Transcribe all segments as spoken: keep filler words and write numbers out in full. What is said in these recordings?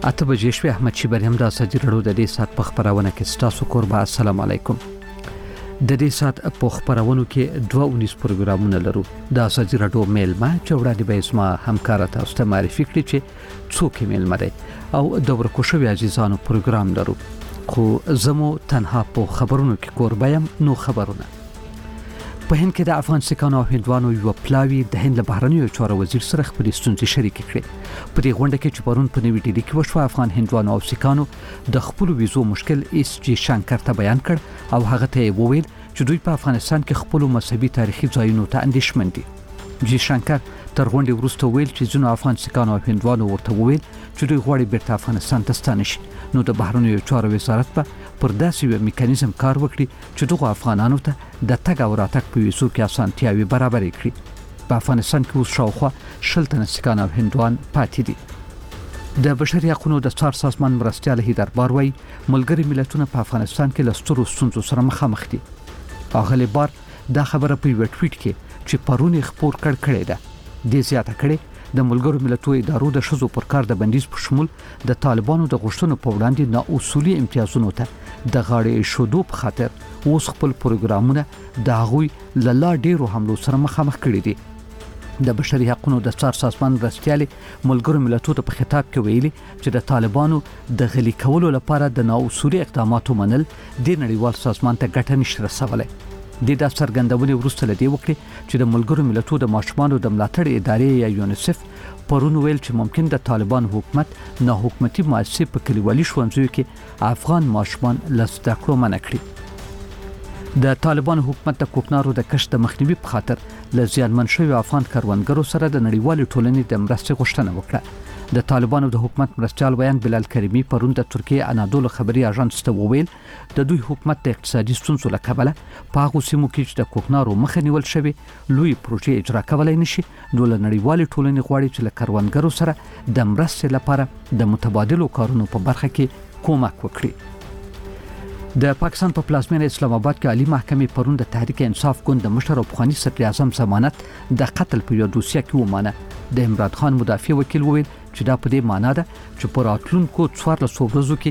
اته بجې شوې. احمد شیبر هم د اساجي رډو د دې سات په خبرونه کې ستاسو قربا. السلام علیکم. د دې سات په خبرونو کې دوه ونیس پروګرامونه لرو. د اساجي رډو میل ما چې وړاندې به اسما همکار تاسو ته معرفي کړی چې څوک میل مده او د ورکوشوي عزیزانو پروګرام لرو. خو زمو تنها په خبرونو کې قربا يم. نو خبرونه په هند کې د افغان سکانو او هندوانو یو پلاوی د هند له بهرنیو چارو وزیر سره خپل ستونزې شریک کړې. په دې غونډه کې چې پرون په نوې ډیلي کې وشو، افغان هندوانو او سکانو د خپل ویزو مشکل ایس جی شانکر ته بیان کړ او هغه ته وویل چې دوی په افغانستان کې خپل مذهبي تاریخي ځایونو ته اندېښمن دي. جی شانکر تر غونډې وروسته ویل چې ځینو افغان سکانو او هندوانو ورته وویل چې دوی غواړي بیرته افغانستان ته ستانه شي. نو د بهرنیو چارو وزارت په پر داسې یو میکانیزم کار وکړي چې دغه افغانانو ته د تګ او راتګ په ویزو کې اسانتیاوي برابرې کړي. په افغانستان کې اوس شاوخوا شل تنه سکان او هندوان پاتې دي. د بشري حقوقو د څار سازمان مرستيال هیدر باروي ملګری ملتونه په افغانستان کې لسترو ستونزو سره مخامخ دي. اغلی بار دا خبره په یو ټویټ کې چې پرونی خبر کړ کړی ده د زیاته کړي د ملګرو ملتونو ادارو د شذو پر کار د بندیز په شمول د طالبانو د غوښتنو په وړاندې نا اصولي امتیازونو ته د غاړې شودو په خاطر اوس خپل پروګرامونه د غوي لاله ډیرو حملو سره مخامخ کړي دي. د بشري حقوقو د څار سازمان مرستيال ملګرو ملتونو ته په خطاب کې ویلي چې د طالبانو د غلي کولو لپاره د نا اصولي اقداماتو منل د نړیوال سازمان ته ګټه نشي رسولای. د دې څرګندونې وروسته لدی وکړي چې د ملګرو ملتونو د ماشومان د ملاتړ ادارې یا یونیسف پرون ویل چې ممکن د طالبان حکومت نه حکومتي مؤسسې په کلیوالي ښوونځیو کې افغان ماشومان لسته کړو منع کړي. د طالبان حکومت د کوکنارو د کشت د مخنیوي په خاطر لزیانمن شوی افغان کاروانګرو سره د نړیوال ټولنې د مرستې غوښتنه وکړه. د طالبانو د حکومت مرستيال بیان بلال کریمی پرون د ترکیه انادولو خبري اژانس ته وویل د دوی حکومت د اقتصادي ستونزو له کبله په هغه سیمو کې چې د کوکنارو مخه نیول شوی لوی پروژې اجرا کولای نشي. نو له نړیوال ټولنې غواړي چې له کاروانګرو سره د مرستې لپاره د متبادلو کارونو په برخه کې کومک وکړي. د پاکستان په پلازمینه اسلام آباد کې عالی محکمې پرون د تحریک انصاف ګوند د مشر او پخوانی صدر اعظم ضمانت د قتل په یو دوسیه کې ومانه. د عمران خان مدافع وکیل وویل چې دا په دې معنی ده چې پر راتلونکو څوارلس ورځو کې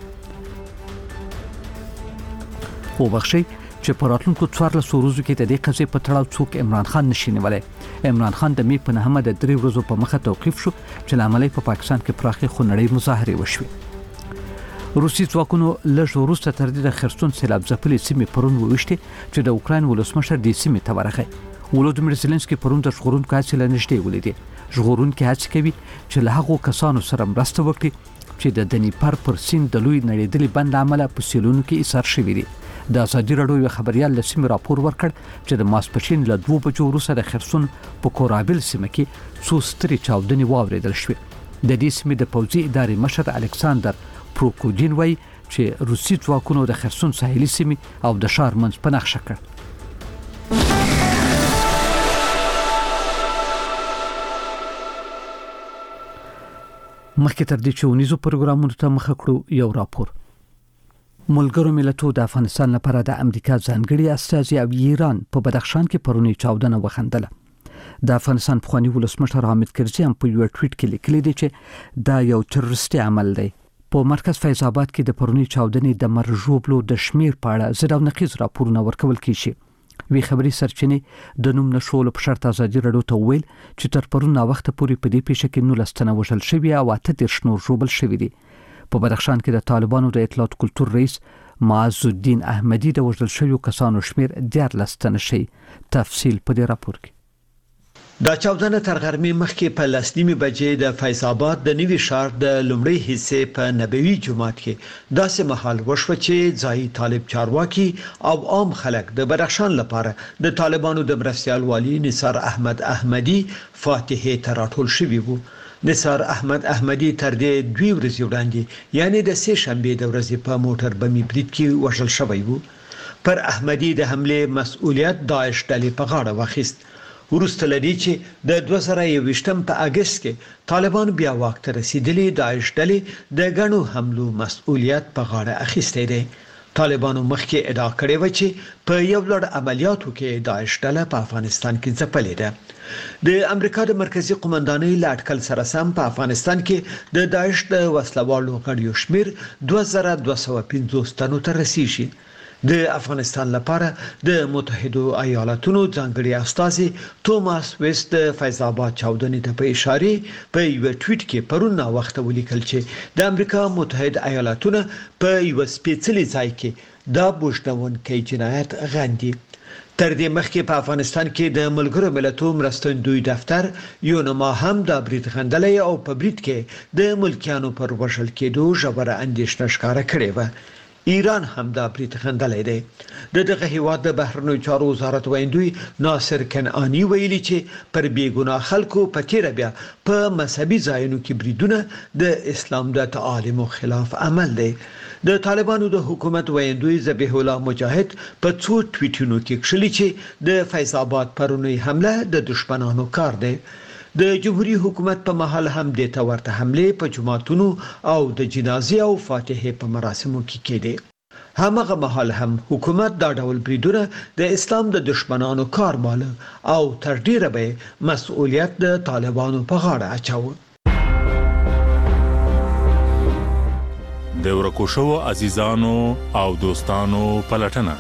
او بخشي چې پر راتلونکو څوارلس ورځو کې د دې قضیې په تړاو څوک عمران خان نشي نیولای. عمران خان د می په نهمه د درې ورځو په مخه توقيف شو چې لامل په پاکستان کې پراخه خونړۍ مظاهره وشوه. روسي ځواکونو لږ وروسته تر دې د خرسون سیلاب ځپلې سیمې پرون وویشتي چې د اوکراین ولسمشر د سیمې ته ورغی. ولودمیر زيلنسکي پرون د ژغورونکو هڅې لنشټې ولیدي. ژغورونکو هڅې کوي چې له هغو کسانو سره مرسته وکړي چې د دنیپر پر سیند د لوی نړیدلې بند عمله په سیلونو کې ایثار شوی دي. د اساجي رډو یو خبريال لسیم راپور ورکړ چې د ماسپښین له دوه بجو وروسته د خرسون په کورابل سیمه کې څو ستري چاودنې واوریدل شوې. د دې سیمې د پوځي ادارې مشر الکساندر پروکودین وایي چې روسي ځواکونو د خرسون ساحلي سیمې او د ښار منځ په نقشه کړ. مخکې تر دې چې ونیزو پروګرامونو ته مخه کړو یو راپور. ملګرو ملتونو د افغانستان لپاره د امریکا ځانګړي استازي او ایران په بدخشان کې پرونی چاودنه وخندله. د افغانستان پخوانی ولسمشر حامد کرزي هم په یو ټویټ کې لیکلي دی چې دا یو تروریستي عمل دی. په مرکز فیض آباد کې د پرونی چاودنې د مرجوبلو د شمیر په اړه زړه نقیز راپورونه ورکول کیږي. وی خبري سرچینې د نوم نشول په شرط ازادي رډو ته ویل چې تر پرون وخت پورې په دې پیښه کې نو لستنه وژل شوی او اته د شنور جوړبل شوی دي. په بدخشان کې د طالبانو د اطلاعات کلتور رئیس معز الدین احمدی د وژل شویو کسانو شمیر ډیر لستنه شي. تفصیل په دې راپور کې. دا چاودنه تر غرمې مخکې په لسنیمه بجې د فیض آباد د نوي ښار د لومړی حصے په نبوي جماعت کې داسې محل وشو چې ځای طالب چارواکي او عام خلک د بدخشان لپاره د طالبانو د مرستيال والی نثار احمد احمدی فاتحه ته راټول شوی وو. نثار احمد احمدی تر دې دوی ورځې وړاندې یعنی د سه شنبه د ورځې په موټر بمي برید کې وژل شوی وو. پر احمدی د حمله مسؤلیت داعش ډلې په غاړه واخیست. ورسته لدی چې د دوه زره یوویشتم په اگست کې طالبان بیا واک ته رسیدلي داعش ډلې د غنو حملو مسؤلیت په غاړه اخیستی دی. طالبانو مخکې ادعا کړې و چې په یو لړ عملیاتو کې داعش ډله په افغانستان کې ځپلې ده د امریکا د مرکزی قومندانۍ لاټکل سره سم په افغانستان کې د داعش د وسلوالو غړیو شمیر دوه زره دوه سوه پنځوس تنو ته رسیدي د افغانستان لپاره د متحده ایالاتونو ځانګړي استازي توماس ویست فیض آباد چاودنې ته په اشاره په یو ټویټ کې پرون وخت ولیکل چې د امریکا متحده ایالاتونو په یو سپیڅلي ځای کې دا بوجنون کې جنایت غندي تر دې مخکې په افغانستان کې د ملګرو ملتونو مرستندوی دفتر یو نما هم د برید غندلې او په برید کې د ملکیانو پر وشل کېدو ژوره اندېښنه ښکاره کړې و ایران هم دا برید غندلې ده د دغه هیواد د بهرنیو چارو وزارت ویندوی ناصر کنعانی ویلي چې پر بیګناه خلکو په تیر بیا په مذهبي ځایونو کې بریدونه د اسلام د تعالیمو خلاف عمل دی د طالبانو د حکومت ویندوی ذبیح الله مجاهد په څو ټویټونو کې کړلي چې د فیض آباد پرونی حمله د دشمنانو کار دی د جمهوریت حکومت په محل هم د تورته حمله په جماعتونو او د جنازې او فاتحه په مراسمو کې کېده همغه محل هم حکومت دا ډول بریدونه د اسلام د دشمنانو کار مال او تر ډیره به مسؤلیت د طالبانو په غاړه اچاوه د ورکو شو عزیزانو او دوستانو پلټنه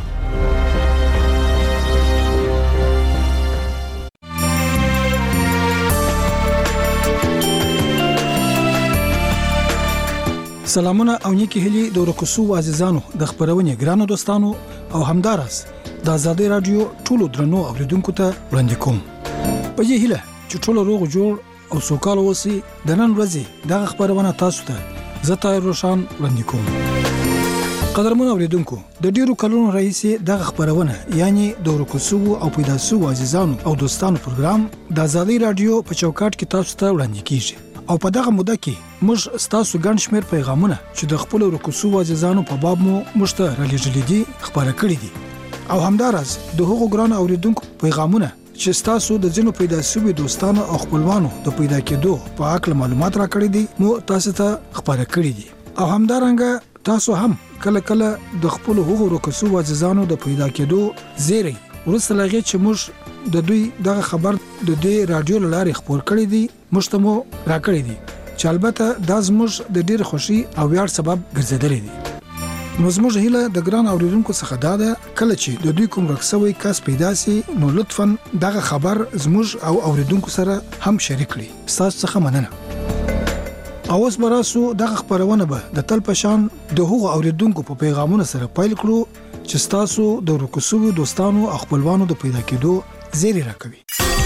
سلامونه او نیکی هلی د ورکوسو عزیزانو د خبرونې ګرانو دوستانو او همدارس د آزادۍ رادیو ټولو درنو اوریدونکو ته وړاندې کوم په دې هیله چې ټولو روغ جوړ او سوکاله اوسئ د نن ورځې د خبرونه تاسو ته زه طاهر روشان وړاندې کوم قدرمن اوریدونکو د ډیرو کلونو راهیسې د خبرونه یعنی د ورکوسو او پیدا سو عزیزانو او دوستانو پروګرام د آزادۍ رادیو په چوکاټ کې تاسو ته وړاندې کیږي او په دغه موده کې موږ ستاسو ګڼ شمېر پیغامونه چې د خپل ورکوسو عزیزانو په باب مو مشته رالېږلي دي خبره کړې دي او همدارس د هغو ګران اوریدونکو پیغامونه چې ستاسو د ځینو پیدا شوي دوستانو او خپلوانو د پیدا کېدو په اړه معلومات راکړي دي مو تاسو ته خبره کړې دي او همدارنګه تاسو هم کله کله د خپل هغو ورکوسو عزیزانو د پیدا کېدو زیری ورسره لږه چې موږ د دوی دغه خبر د دې رادیو لارې خبر کړی دي مشتمو راکړی دي چې البته دا زموږ د ډیر خوشي او ویاړ سبب ګرځیدلی دي نو زموږ هیله د ګران اوریدونکو څخه دا ده کله چې د دوی کوم رخصوي کس پیدا سي نو لطفاً دغه خبر زموږ او اوریدونکو سره هم شریک کړئ تاسو څخه مننه اوس براسو دغه خبرونه به د تل پشان د هغو اوریدونکو په پیغامونو سره پایل کړو چې تاسو د ورکوسو دوستانو او خپلوانو د پیدا کېدو زیری راکوي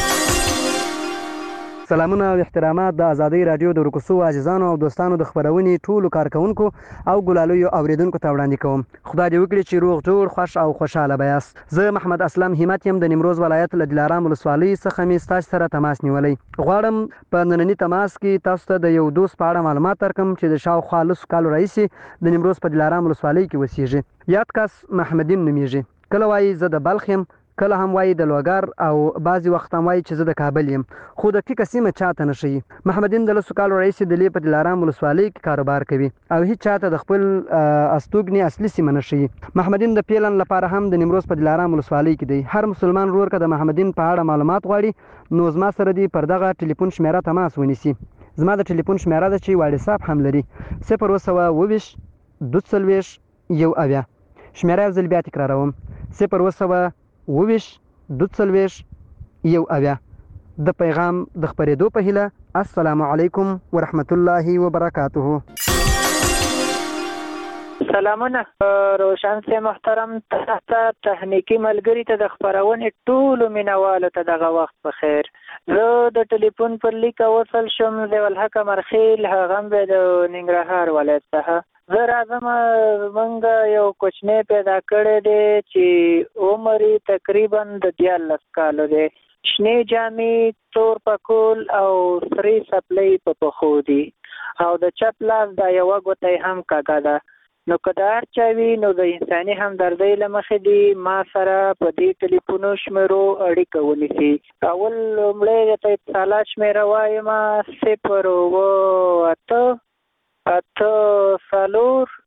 سلامونه او احترامات د آزادۍ رادیو د ورکوسو عزیزانو او دوستانو د خبرونې ټولو کارکونکو او ګلالیو اوریدونکو ته وړاندې کوم خدای دې وکړي چې روغ جوړ خوش او خوشاله بیاست زه محمد اسلم همت یم د نیمروز ولایت له دلارام ولسوالۍ څخه مې ستاسو سره تماس نیولی غواړم په نننی تماس کې تاسو ته د یو دوست په اړه معلومات درکړم چې د شاوخوا لسو کالو راهیسې د نیمروز په دلارام ولسوالۍ کې اوسیږي یاد کس محمدین نومیږي کله وایي زه د بلخ یم کله هم وایي د لوګر او بعضی وخت هم وایي چې زه د کابل یم خو د ټیکه سیمه چاته نه ښیي محمدین د لسو کالو راهیسې د لې په دلارام ولسوالۍ کې کاروبار کوي او هیڅ چاته د خپل استوګنې اصلي سیمه نه ښیي محمدین د پیلن لپاره هم د نیمروز په دلارام ولسوالۍ کې دی هر مسلمان ورور که د محمدین په اړه معلومات غواړي نو زما سره دی پر دغه ټلیفون شمیره تماس ونیسي زما د ټلیفون شمیره ده چې واتساپ هم لري صفر اووه سوه اوويشت دوه څلوېښت یو اویا شمیره یو ځل بیا تکراروم صفر اووه سوه اوويشت دوه څلوېښت یو اویا د پیغام د خبرېدو په هیله السلام علیکم ورحمت الله وبرکاته سلامونه روشن سي محترم تاسو تخنیکی ملګری ته د خبرونې ټولو مینوالو ته دغه وخت په خیر زه د ټلیفون پر لیک وصل شم د الحق مرخیل هغه د ننګرهار ولایت څخه زه راځم موږ یو کوچنی پیدا کړی دی چې عمر تقریبا د دیارلس کالو دی شنې جامې تور پکول او سرې سپلۍ په پښو دي او د چپ لاس دا یوه ګوته هم کږه ده نو که د هر چا وي نو د انساني همدردۍ له مخې دي ما سره په دې ټلیفونو شمیرو اړیکه ونیسي اول لومړی درته اتصالات شمیره وایم صفر اووه اته اته څلور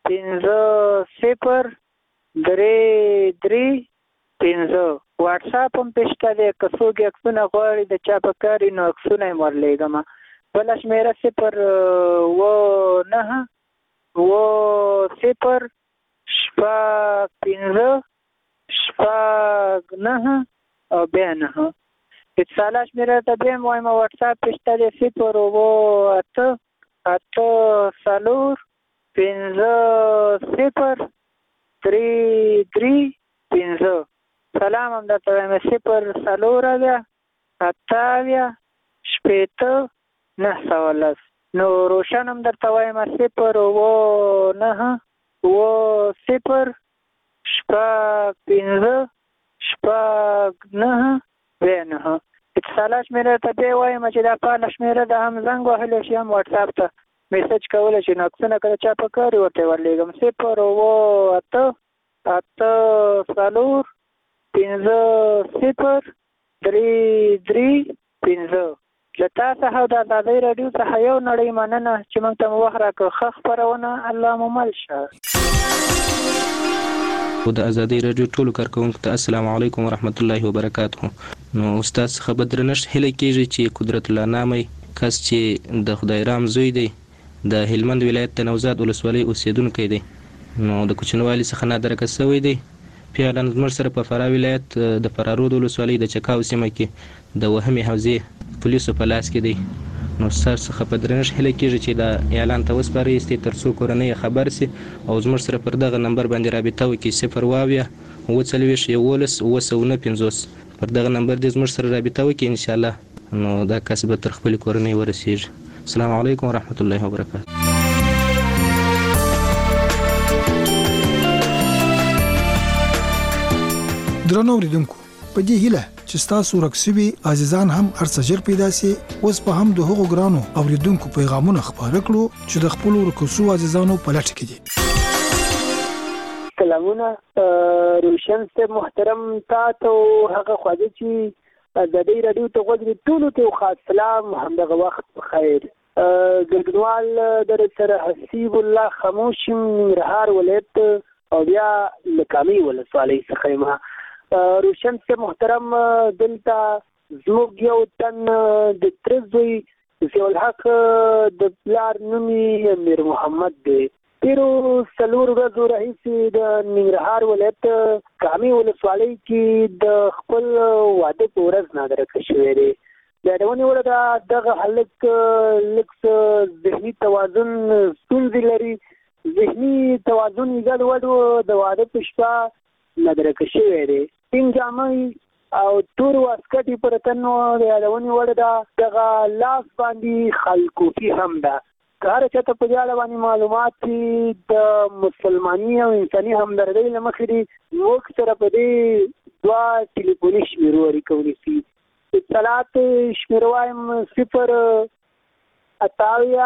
پنځه صفر درې درې پنځه. واتساپ هم پېشته دی، که څوک عکسونه غواړي د چا په کار وي نو عکسونه یې ورلیږم. بله شمېره صفر اوه نهه اوه صفر شپږ پنځه شپږ نهه او بیا نهه. اتصالات شمېره ته بیا هم وایم واتساپ پېشته دی صفر اوه اته اته څلور پنځه صفر درې درې پنځه. سلام هم درته وایم صفر څلور اویا اته اویا شپېته نهه سوه لس. نو روشن هم درته وایم صفر اوه نهه اوه صفر شپږ پنځه شپږ نهه بیا نهه. اتصالات شمېره ته بیا وایم چې دا فعاله شمېره ده، هم زنګ وهلی شي هم واتساپ ته میسج کولی شي نو عکسونه که د چا په کار وي ورته یې ورلیږم. صفر اوه اته اته څلور پنځه صفر درې درې پنځه. له تا څخه او د ازادۍ راډیو څخه یو نړۍ مننه چې موږ ته مو وخت راکړ. ښه خپرونه الله مو مل شه. د ازادۍ راډیو ټولو کارکوونکو ته السلام علیکم ورحمت الله وبرکاته. نو استاد څخه به درنښت هیله کېږي چې قدرت الله نامې کس چې د خدای رام زوی دی د هلمند ولایت د نوزاد ولسوالۍ اوسیدونکی دی، نو د کوچنوالي څخه نادرکه شوی دی. پیاله زموږ سره په فراه ولایت د فرارود ولسوالۍ د چکاو سیمه کې د وهمې حوزې پولیسو په لاس کې دی. نو ستاسو څخه په درنښت هیله کېږي چې دا اعلان ته وسپارئ تر څو کورنۍ خبر سي او زموږ سره پر دغه نمبر باندې رابطه وکړي صفر اویا اووه څلوېښت یولس اووه سوه نه پنځوس. پر دغه نمبر دې زموږ سره رابطه وکړي انشاءالله، نو دا کس به تر خپلې کورنۍ ورسېږي. السلام علیکم ورحمت الله وبرکاته. درنو اوریدونکو، په دې هیله چې تاسو ورکسوي عزیزان هم ارڅ ژر پیدا سي، اوس په هم د هغو ګرانو اوریدونکو پیغامونه خبره کړو چې د خپل ورکسو عزیزانو په لټه کې دي. سلامونه روشن سے محترم تاسو هغه خواږه چې ازادۍ راډیو ته غوږ ټولو ته خاص سلام، همدغه وخت بخیر. ګرګنوال در سره حسیب الله خاموش ننګرهار ولایت او بیا لکامي ولسوالۍ څخه ما روشن سے محترم دلته زموږ یو تن د تره زوی ضیاءالحق د پلار نوم یې امیر محمد دی. تیرو څلور ورځو راهیسې د ننګرهار ولایت کامي ولسوالۍ کې د خپل واده په ورځ نادرکه شوی دی. د یادونې وړ ده دغه هلک لږ ذهني توازن ستونزې لري، ذهني توازن یې ګډوډ و. د واده په شپه نادرکه شوی دی. سپین جامې او تور واسکټ یې پر تن و. د یادونې وړ ده دغه لاس باندې خلکوفي هم ده. که هر چاته په دې اړه باندې معلومات دي د مسلماني او انساني همدردۍ له مخې دي، موږ سره په دې دوه ټلیفوني شمېرو اړیکه ونیسي. اتصالات شمېره وایم صفر اته اویا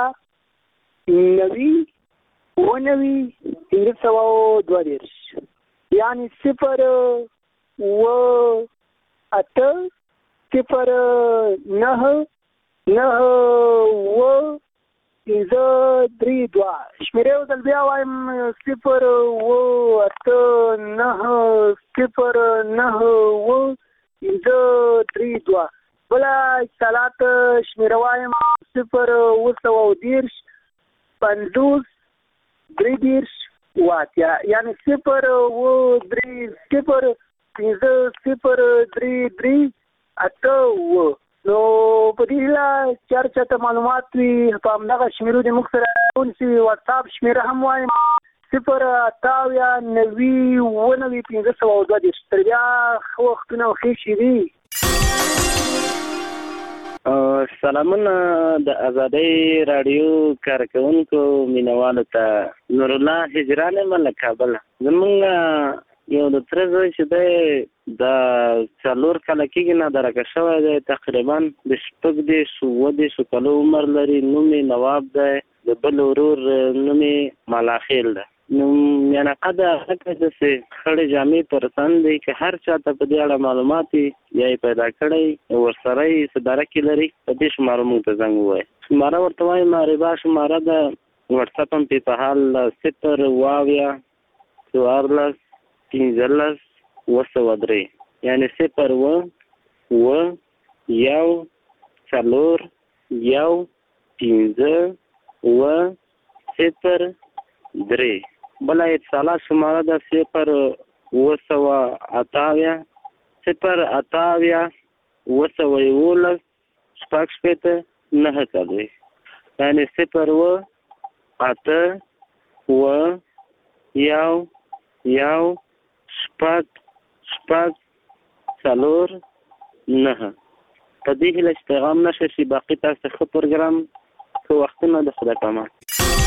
نوي اووه نوي پنځه سوه دوه دېرش، یعنې صفر اووه اته صفر نهه نهه اووه پنځه درې دوه. شمېرې یو ځل بیا وایم صفر اووه اته نهه صفر نهه اووه پنځه درې دوه. بله اتصالات شمېره وایم صفر اووه سوه دېرش پنځوس درې دېرش اووه اتیا، یعنې صفر اووه درې صفر پنځه صفر درې درې اته اووه. نو په دې هیله چې هر چاته معلومات وي په همدغه شمېرو دې موږ سره ونیسي. واتساپ شمېره هم وایم صفر اته اویا نوي اووه نوي پنځه سوه دوه دېرش. تر بیا ښه وختونه او ښې شېبې. سلامونه د ازادۍ راډیو کارکوونکو مینوالو ته. نورالله هجران یم له کابله. زمونږ یو د تره زوی چې دی د څلور کاله کېږي نادرکه شوی دی، تقریبا د شپږ دېرش اووه دېرشو کالو عمر لري. نوم یې نواب دی، د بل ورور نوم یې ملاخیل دی. نو میانقه د هغه داسې خړې جامې پر تن دی. که هر چاته په دې اړه معلومات یا یې پیدا کړی ورسره یې څه درکې لري په دې شماره موږ ته زنګ ووایي. شماره ورته وایم ربا شماره ده واتس اپ هم په حال صفر واویا څوارلس پنځلس اوه سوه درې یعنې صفر اوه اوه یو څلور یو پنځه اوه صفر درې بله اتصالات شماره ده صفر اوه سوه اته اویا صفر اته اویا اوه سوه یولس شپږ شپېته نهه څلوېښت یعنې صفر اوه اته اوه یو یو شپږ شپږ څلور نهه په دې هیله چې پیغام نشر شي باقي تاسو ته ښه پروګرام ښه وختونه د خدای په امان.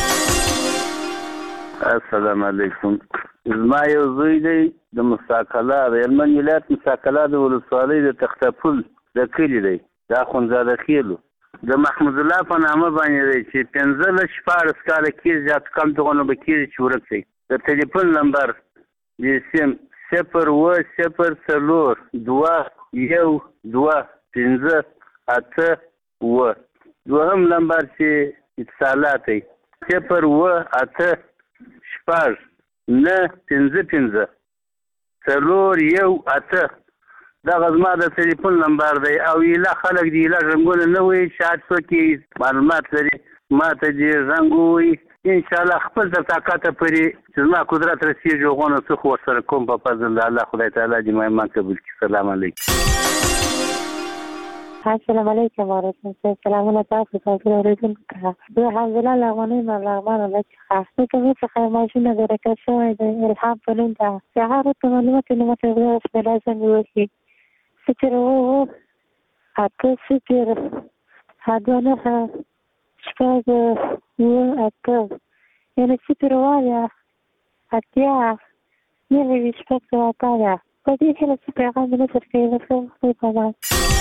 السلام علیکم. زما یو زوی دی د مساکلا د هلمند ولایت مساکلا د ولسوالۍ د تختپل د کلي دی د اخندزاده خیلو د محمود الله په نامه باندې دی چې پنځلس شپاړس کاله کېږي زیات کم دغونه به کېږي چې ورک دی. د ټلیفون نمبر د سیم صفر اوه صفر څلور دوه یو دوه پنځه اته اوه. دوهم نمبر چې اتصالات دی صفر اوه اته شپږ نه پنځه پنځه څلور یو اته. دغه زما د ټلیفون نمبر دی او ایله خلک د ایله رنګونه نه وایي چې هر څوک یې معلومات لري ما ته دې رنګ ووایي انشاءالله خپل تر طاقته پورې چې زما قدرت رسېږي هغونه څه خو ورسره کوم په فضل د الله خدای تعالی دې ما ایمان قبول کړي. سلام علیکم. السلام علیکم ورحمۃ اللہ. سلامونه تاسو ته اوریدونکو ته زه حمزله لغونی ملغمان الله څخه د کومې څخه ماشینه د رکړ شوی د الهام په نوم ده چې هغه ته معلومات نه مته وایي چې لازم وي صفر اوه اته صفر اته نهه شپږ اوه اته یعنې صفر اوه اتیا نهه ویشت شپږ سوه اته اویا. په دې هیله چې پیغام مې نشر کوي ورته خدای په امان.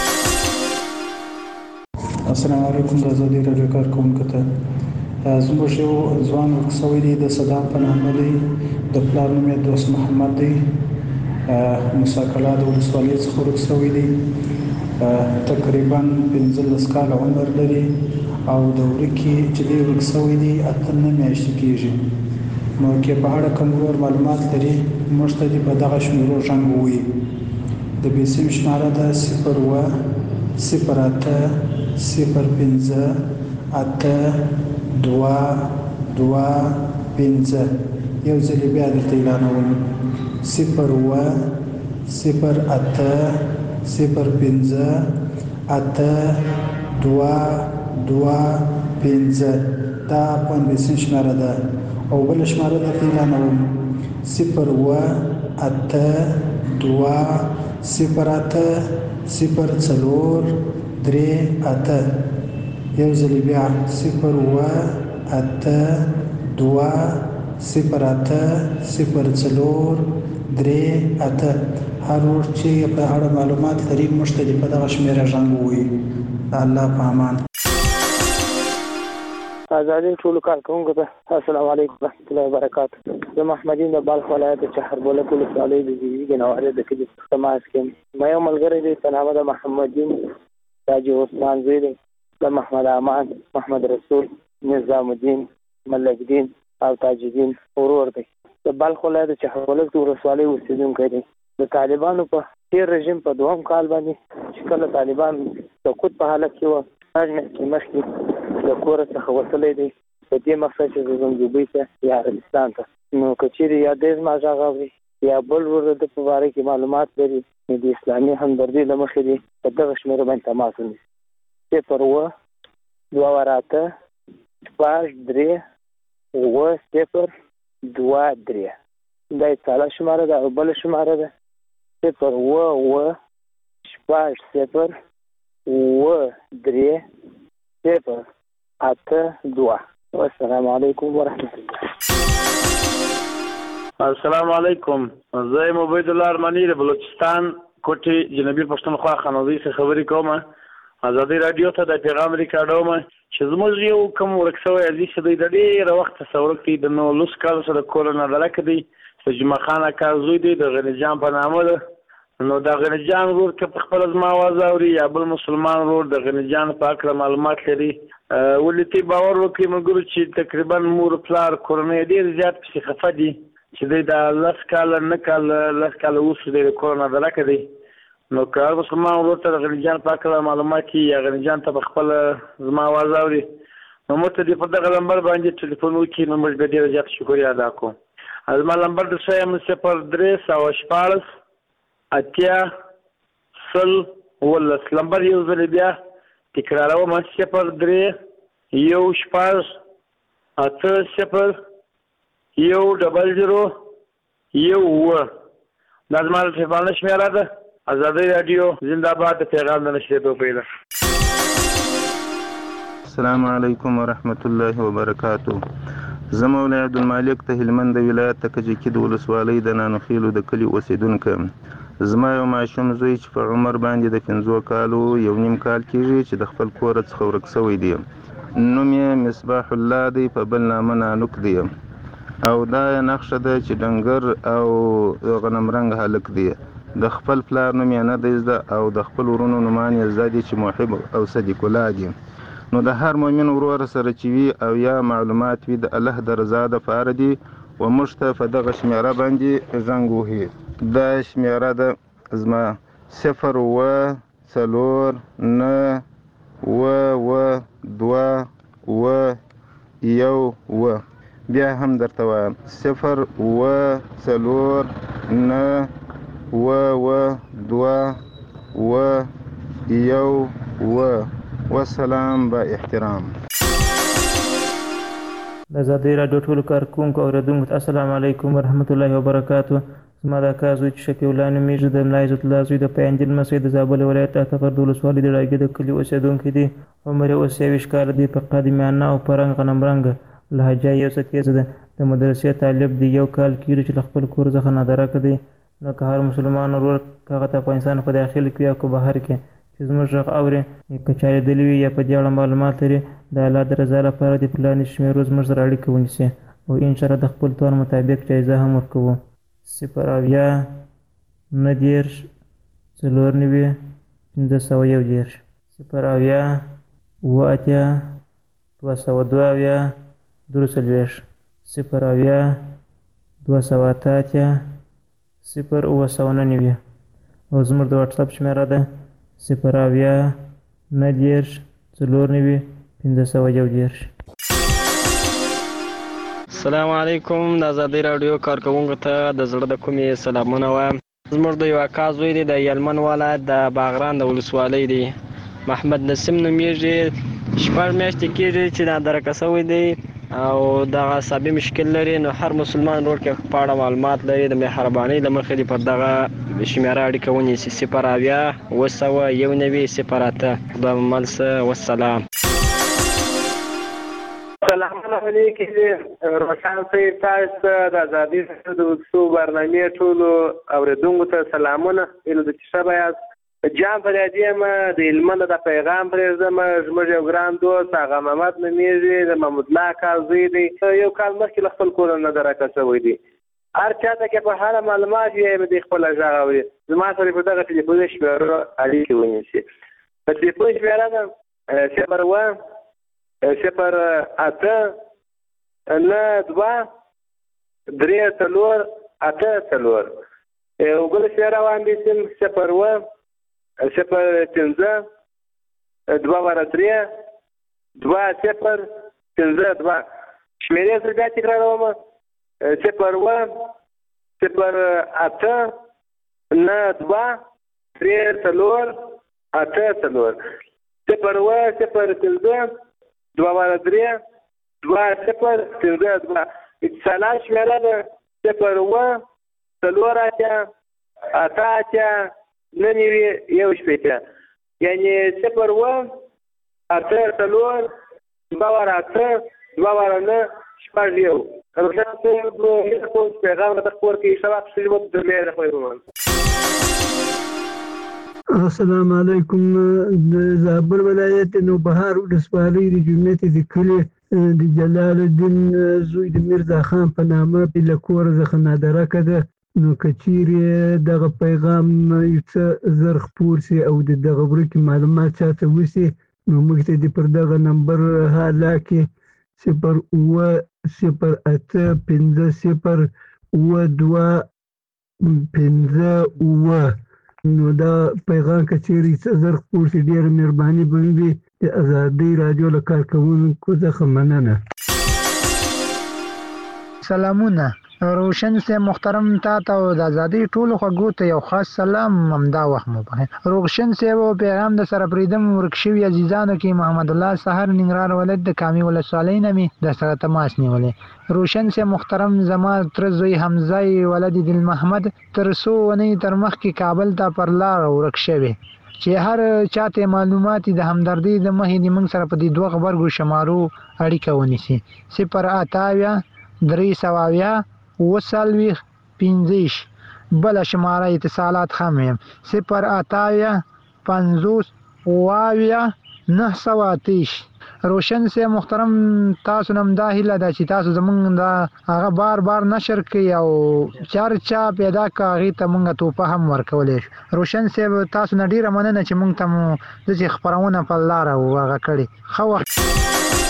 السلام علیکم. د ازادي راډیو کارکوونکو ته زموږ یو ځوان ورک شوی دی د صدام په نامه دی د پلار نوم یې دوست محمد دی مساکلا د ولسوالۍ څخه ورک شوی دی تقریبا پنځلس کاله عمر لري او د ورکې چې دی ورک شوی دی اته نه میاشتې کېږي نو کې په اړه کوم نور معلومات لري موږ ته دې په دغه شمیرو رنګ ووایي. د بیسیم شماره ده صفر اوه صفر اته صفر پنځه اته دوه دوه پنځه. یو ځل بیا درته اعلانوم صفر اوه صفر اته صفر پنځه اته دوه دوه پنځه دا پنځه شماره ده او بل شماره درته اعلانوم صفر اوه اته دوه صفر اته صفر څلور درې اته. یو ځل بیا صفر اوه اته دوه صفر اته صفر څلور درې اته. هر ورځ چې په اړه معلومات لري موږ ته په دغه شمیره رنګ ووایي. د الله په امان. ازادي ټولو کارکوونکو ته السلام علیکم ورحمۃ اللہ وبرکاتہ. زه محمد یم د بلخ ولایت د چهربولک ولسوالۍ د زیږی ګنوالې د کلي تماس کې مې یو ملګری دی په نامه د محمد دین تاجي عثمان زوی دی د محمد امان محمد رسول نظام الدین ملک دین او تاج الدین ورور دی. د بلخ ولایت د چهربولک ولسوالۍ اوسیدونکی دی. د طالبانو په تیر رژیم په دوهم کال باندې چې کله طالبان سقوط په حالت کې وو هغه مخکې د کور څخه وصلې دي په دې مقصد چې زموږ دوبۍ ته یا عربستان ته نو کچېرې یا دې زما غږ اوري یا بل ورته د په باره کې معلومات لري نو د اسلامي همدردي له مخې دي په دغه شمېره باندې تماس ونیسي صفر اوه دوه اته شپږ درې اوه صفر دوه درې دا اتصالات شماره ده او بله شماره ده صفر اوه اوه شپږ صفر اوه درې صفر اته دوه. السلام علیکم ورحمۃ اللہ. السلام علیکم. زه یم عبید الله ارمنی د بلوچستان کوټې جنوبي پښتونخوا خانوزۍ څخه خبرې کوم. ازادي راډیو ته د پیغام ریکارډوم چې زموږ یو کوم ورک شوی عزیز دی د ډېره وخته سورک دی د نو لس کالو سره کورونه ډلک دی د جمعه خان اکا زوی دی د غني جان په نامه ده. نو د غني جان ورور که په خپل زما आवाज اوري یا بل مسلمان ورور د غني جان په اړه معلومات لري ولې باور وکړي مګر چې تقریبا مور پلار کورنۍ ډېر زیات پسې خفه دي چې دی دا لس کاله نه کاله لس کاله وروسته دی د کرونا درکه دی نو که هر مسلمان ورور ته د غني جان په هکله معلومات وي یا غني جان ته په خپله زما اواز اوري نو موږ ته دې په دغه نمبر باندې ټلیفون وکړي نو موږ به ډېره زیاته شکریا ادا کوو زما نمبر د سویم صفر درې سوه شپاړس اتیا سل اوولس نمبر یو ځل بیا تکراروم صفر درې یو شپږ اته صفر یو ډبل زیرو یو اووه دا زما د ټلیفون شمېره ده ازادي رادیو زنده باد د پیغام د نشریدو پیدا السلام علیکم ورحمت الله وبرکاته زه مولا عبدالمالک ته هلمند ولایت ته کجکي د ولسوالۍ د نانوخیلو د کلي اوسیدونکی زما یو ماشوم زوی چې په عمر باندې د پنځو کالو یو نیم کال کېږي چې د خپل کوره څخه ورک شوی دی نوم یې مصباح الله دی په بل نامه نانوک دی او دا نقشه ده چې ډنګر او غنم رنګ هلک دی د خپل پلار نوم یې نه دی زده او د خپل ورونو نومان یې زده دي چې محب او صدیق الله دي نو د هر مؤمن ورور سره چې وي او یا معلومات وي د الله د رضا دپاره دي و موږ ته په دغه شمېره باندې زنګ وهي دا شمېره ده زما صفر اووه څلور نه اووه اووه دوه اووه یو اووه بیا هم درته وایم صفر اووه څلور نه اووه اووه دوه اووه یو اووه والسلام با احترام د ازادۍ راډیو ټولو کارکوونکو اورېدونکو ته السلام علیکم ورحمت الله وبرکاتو زما دا کار زوی چې شفیع الله نومیږي د ملا عزت الله زوی د پیاندل مسجد د زابل ولایت اتفر د ولسوالۍ د ډاګي د کلي اوسېدونکی دی عمر یې اوس یویشت کاله دی په قادمیانه او په رنګ غنم رنګ لهجه یې اوسه تیزه ده د مدرسې طالب دی یو کال کېږي چې له خپل کور څخه نادرکه دی نو که هر مسلمان ورور که هغه ته افغانستان په داخل کې یا که بهر کې چې زموږ غږ اوري که چارې دلي وي یا په دې اړه معلومات لري د الله د رضا لپاره د پلانې شمېرو زموږ سره اړیکه ونیسي او انشاءالله د خپل توان مطابق جایزه هم ورکوو صفر اویا نهه دېرش څلور نوي پنځه سوه یو دېرش صفر اویا اووه اتیا دوه سوه دوه اویا درې څلوېښت صفر اویا دوه سوه اته اتیا صفر اووه سوه نهه نوي او زموږ د واټساپ شمېره ده صفر اویا نهه دېرش څلور نوي پنځه سوه یو دېرش السلام علیکم د ازادۍ راډیو کارکوونکو ته د زړه د کومې سلامونه وایم زموږ د یو اکا زوی دی د هلمند ولایت د باغران د ولسوالۍ دی محمد نسیم نومیږي شپږ میاشتې کېږي چې نادرکه شوی دی او دغه عصبي مشکل لري نو هر مسلمان ورور کې په اړه معلومات لري د مهربانۍ له مخې دې پر دغه شمېره اړیکه ونیسي صفر اویا اووه سوه یو نوي صفر اته خدای مو مل شه والسلام سلام علیکم روشن صاحب تاسو د ازادۍ راډیو د وڅو برنامې ټولو اورېدونکو ته سلامونه ایله د چې ښه یاست جان فریادي یم د هلمند د پیغام پرېږدم زموږ یو ګران دوست هغه محمد نومیږي د محمود الله اکا زوی دی یو کال مخکې له خپل کوره نه درکه شوی دی هر چاته کې په هره معلومات یې د خپله غږ اوري زما سره په دغه ټلیفون شمېره اړیکې ونیسي په ټلیفون شمېره ده صفر اووه صفر اته نه دوه درې څلور اته څلور وګله شمېره واخلئ صفر اووه صفر پنځه دوه واره درې دوه صفر پنځه دوه شمېرې زه بیا تکراروم صفر اووه صفر اته نه دوه درې څلور اته څلور صفر اووه صفر پنځه دوه واره درې دوه صفر پنځه دوه اتصالات شمېره ده صفر اووه څلور اتیا اته اتیا نه نوي یو شپېته یعنې صفر اووه اته څلور دوه واره اته دوه واره نه شپږ یو روشن صاحب هیله کوم چې پیغام راته خپور کړي ښه وخت ښه وخت درلې د خپل ومن السلام علیکم د زابل ولایت نوبهار ولسوالۍ د جمعیت د کلي د جلال الدین زوی د میرزا خان په نامه له کوره څخه نادرکه ده نو که چیرې دغه پیغام یو څه زر خپور سي او د دغه ورکې معلومات چاته وسي نو موږ ته دې پر دغه نمبر حالا کې صفر اوه صفر اته پنځه صفر اوه دوه پنځه اوه نو دا پیغام که چیرې څه زر خپور شي ډېره مهرباني به وي د ازادۍ راډیو له کارکوونکو څخه مننه. سلامونه روشن سے محترم تا ته د ازادۍ ټولو خوږو ته یو خاص سلام همدا وخت مو په روشن سے و پیغام د سره پریدم ورکشوي عزیزانو کې محمد الله سحر ننګرهار ولایت د کامي ولسوالۍ نه مې د سره تماس نیولې. روشن سے محترم زما تر زوی حمزه ولد دل محمد تر څو ونې تر مخکې کابل ته پر لار ورکشوي چې هر چاته معلومات د همدردی د مخې د موږ سره په دې دوه غبرګو شمارو اړیکه ونیسي. صفر اتاویا درې سواویا اوه څلوېښت پنځه ویشت بله شماره اتصالات هم یم صفر اتاویا پنځوس اوه اویا نهه سوه اته ویشت. روشن سے محترم تاسو نم دا هیله ده چې تاسو زمونږ دا هغه بار بار نشر کوي او چارچا پیدا که هغې ته مونږ توپه هم ورکولی شو. روشن صاحب تاسو نه ډېره مننه چې مونږ ته مو داسې خپرونه په لاره هغه کړې. ښه وخت.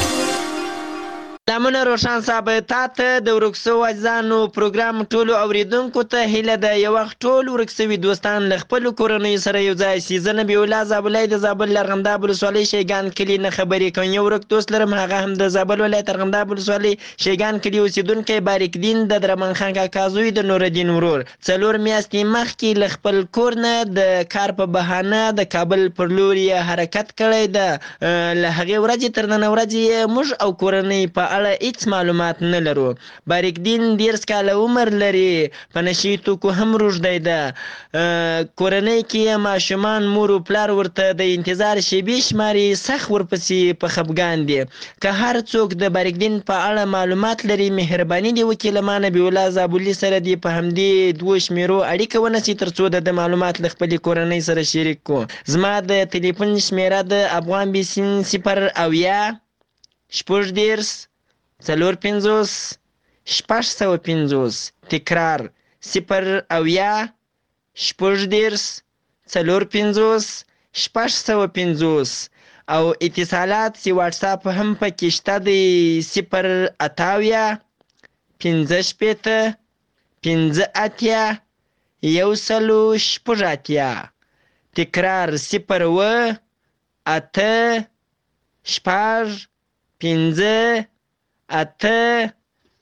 سلامونه روشن صاحب تا ته د ورک سوو عزیزانو پروګرام ټولو اوریدونکو ته هیله ده یو وخت ټول ورک سوي دوستان له خپلو کورنیو سره یو ځای شي. زه نبي الله زابلۍ د زابل ارغنداب ولسوالۍ شیګان کلي نه خبرې کوم. یو ورک دوست لرم هغه هم د زابل ولایت ارغنداب ولسوالۍ شیګان کلي اوسېدونکی باریک دین د درمن خان کاکا زوی د نورالدین ورور څلور میاشتې مخکې له خپل کور نه د کار په بهانه د کابل پر لور یې حرکت کړی ده. له هغې ورځې تر نن ورځې موږ او کورنۍ په اړه هیڅ معلومات نه لرو. باریک دین دیرس کاله عمر لري په نشي توکو هم روږدی ده. کورنۍ کې ماشومان مور و پلار ورته د انتظار شیبې شماري سخت ورپسې په خفګان دي. که هر څوک د باریک دین په اړه معلومات لري مهرباني دې وکړي له ما نبي الله زابلي سره دې په همدې دوو شمیرو اړیکه ونیسي تر څو د معلومات له خپلې کورنۍ سره شریک کړو. زما د تلیفون شمیره د افغان بیسین صفر اویا شپږ دېرس څلور پنځوس شپږ سوه پنځوس تکرار صفر اویا شپږ دېرس څلور پنځوس شپږ سوه پنځوس او اتصالات سی واټساپ هم پکې شته دی صفر اتاویا پنځه شپېته پنځه اتیا یو سلو شپږ اتیا تکرار صفر اوه اته شپږ پنځه اته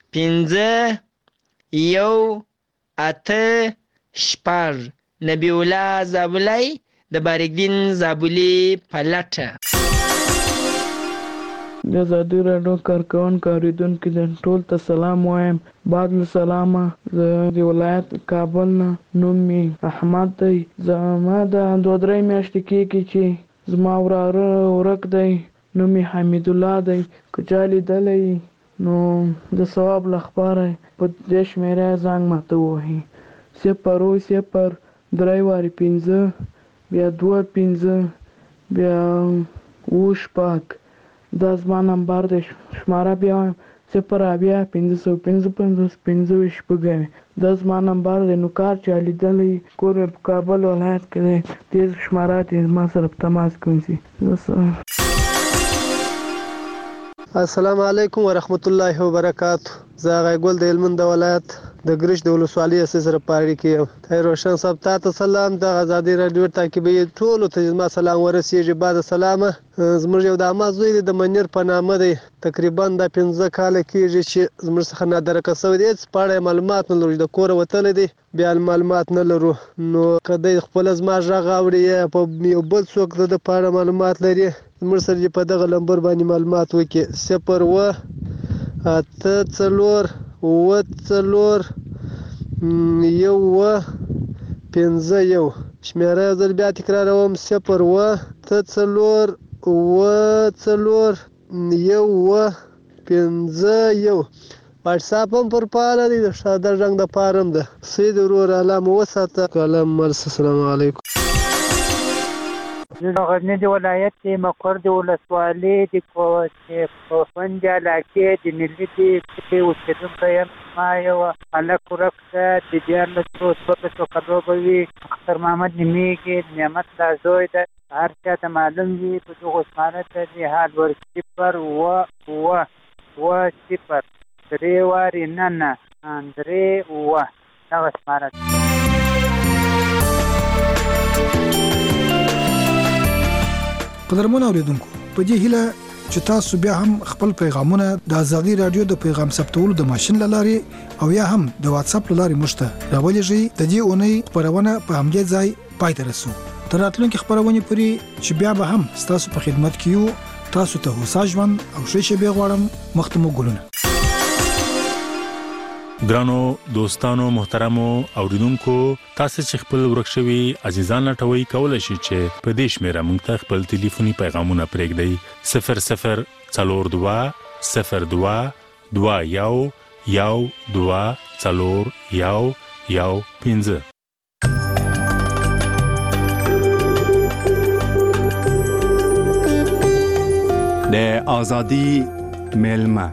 پنځه یو اته شپږ. نبی الله زابلی د باریک دین زابلي په لټه. د ازادۍ راډیو کارکوونکو اورېدونکو ته ټول ته سلام وایم. بعد له سلامه زه د ولایت کابل نه نوم مې احمد دی. زما د دوه درې میاشتې کېږي چې زما وراره ورک دی نوم یې حمید الله دی. که چا لیدلی نو د ثواب لپاره په دې شمېره زنګ ماته ووهي صفر اوه صفر درې وارې پنځه بیا دوه پنځه بیا اوه شپږ دا زما نمبر دی. شماره بیا وایم صفر اویا پنځه سوه پنځه پنځوس پنځه ویشت شپږ اویا دا زما نمبر دی. نو کار چا لیدلی کور مې په کابل ولایت کې دی دې شماره ته زما سره په تماس کې ونیسي. السلام علیکم ورحمت الله وبرکاتہ. زه هغه ګل د هلمند د ولایت د ګرش د ولسوالۍ اساس سره پاړی کې یم. ته روشن صاحب تا ته سلام. د ازادۍ راډیو تعقیبي ټولو ته زما سلام ورسیږي. بعد سلامه زموږ یو د اما زوی دی د منیر په نامه دی تقریبا د پنځه کاله کېږي چې زموږ څخه نادرکه سوی دی. هېڅ په اړه معلومات نه لرو. د کوره وتلی دی بیا معلومات نه لرو. نو که دی خپله زما غږ اوري یا په یو بل څوک د ده په اړه معلومات لري زموږ سره دې په دغه نمبر باندې معلومات وکړي. صفر اوه اته څلور اوه څلور یو اوه پنځه یو شمېره یو ځل بیا تکراروم صفر اوه اته څلور اوه څلور یو اوه پنځه یو. واټساپ هم پر فعاله دی. د ساده رنګ دپاره هم ده. سید ورور الله مو وساته. کلام مرس. السلام علیکم. زه د غزني د ولایت د مقر د ولسوالۍ د کوفند علاقې د ملي د اوسېدونکی یم. ما یو هلک ورک ده د دیارلسو څوارلسو کالو به وي. ډاکټر محمد نیمیږي نعمت دا زوی ده هر چا ته معلوم وي په دغو اسمانه ته جهاد ور صفر اوه اوه اوه صفر درې وارې نه نه درې اوه دغه اسمانه ده. قدرمن اوریدونکو په دې هیله چې تاسو بیا هم خپل پیغامونه د ازادي رادیو د پیغام ثبتولو د ماشين لاري او یا هم د واتس اپ لاري مشته راولېږئ. د دې اونۍ خبرونه په همدې ځای پای ته رسو. تر راتلونکي خبرونه پورې چې بیا به هم تاسو په خدمت کې یو. تاسو ته هوسا ژوند او ښه شپه غواړم. مختمو ګلونه. ګرانو دوستانو محترمو اوریدونکو تاسو چې خپل ورکشوي عزیزان لټوي کولای شئ چې په دې شمیره موږ ته خپل ټلیفوني پیغامونه پرېږدئ صفر صفر څلور دوه صفر دوه دوه یو یو دوه څلور یو یو پنځه. د ازادي ملما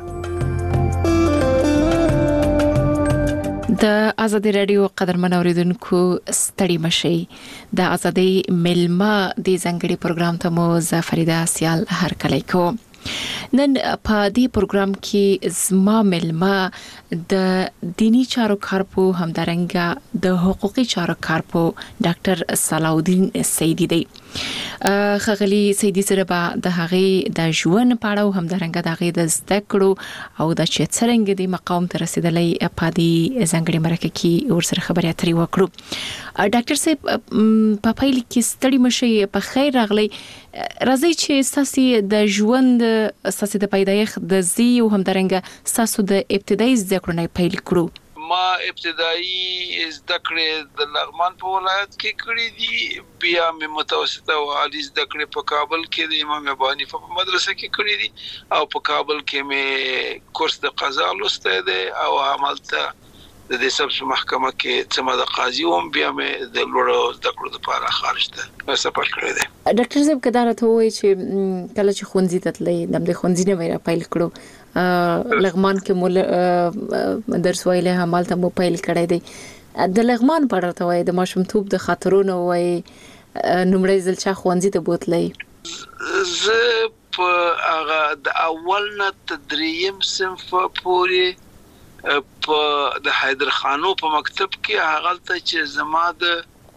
د ازادي رادیو قدرمن اوریدونکو ستړي مشي. د ازادي ملما د ځنګړي پروګرام ته مو زفریده سیال هرکلی کو. نن په دې پروګرام کې زما ملما د دینی چارو کارپو همدارنګه د حقوقي چارو کارپو ډاکټر صلاح الدین سیدی دی. خغلی سیدی سره به د هغې د ژوند په اړه همدارنګه د هغې د زده کړو او د چې څرنګه د مقام ته رسیدلی په دې ځانګړي مرکه کې ورسره خبرې اترې وکړو. ډاکټر صاحب په پیل کې ستړي مشئ، په خیر راغلی. راځئ چې ستاسو د ژوند ستاسو د پیدایښت د زی او همدارنګه ستاسو د ابتدایي زده کړو نه پیل کړو. ما ابتدایي زده کړې د لغمان په ولایت کې کړې دي، بیا مې متوسطه او عالی زده کړې په کابل کې د امام ابو حنیفه په مدرسه کې کړې دي او په کابل کې مې کورس د قضا لوستی دی او همالته د دې سبس محکمه کې څه د قاضي وم، بیا مې د لوړو زده کړو لپاره خارج ته سفر کړی دی. ډاکټر صاحب کدا راته وایي چې کله چې ښوونځي ته تلئ د ښوونځي نه ویرا پیل کړو، لغمان کې مول درس ویلې همالته مو پیل کړی دی. د لغمان په اړه ته وایي د ماشومتوب د خاطرونو وایي نومړی ځل چې ښوونځي ته بوتلئ؟ زه په هغه د اول نه تدریم صنف پورې په د حیدر خانو په مکتب کې هغه ته چې زما د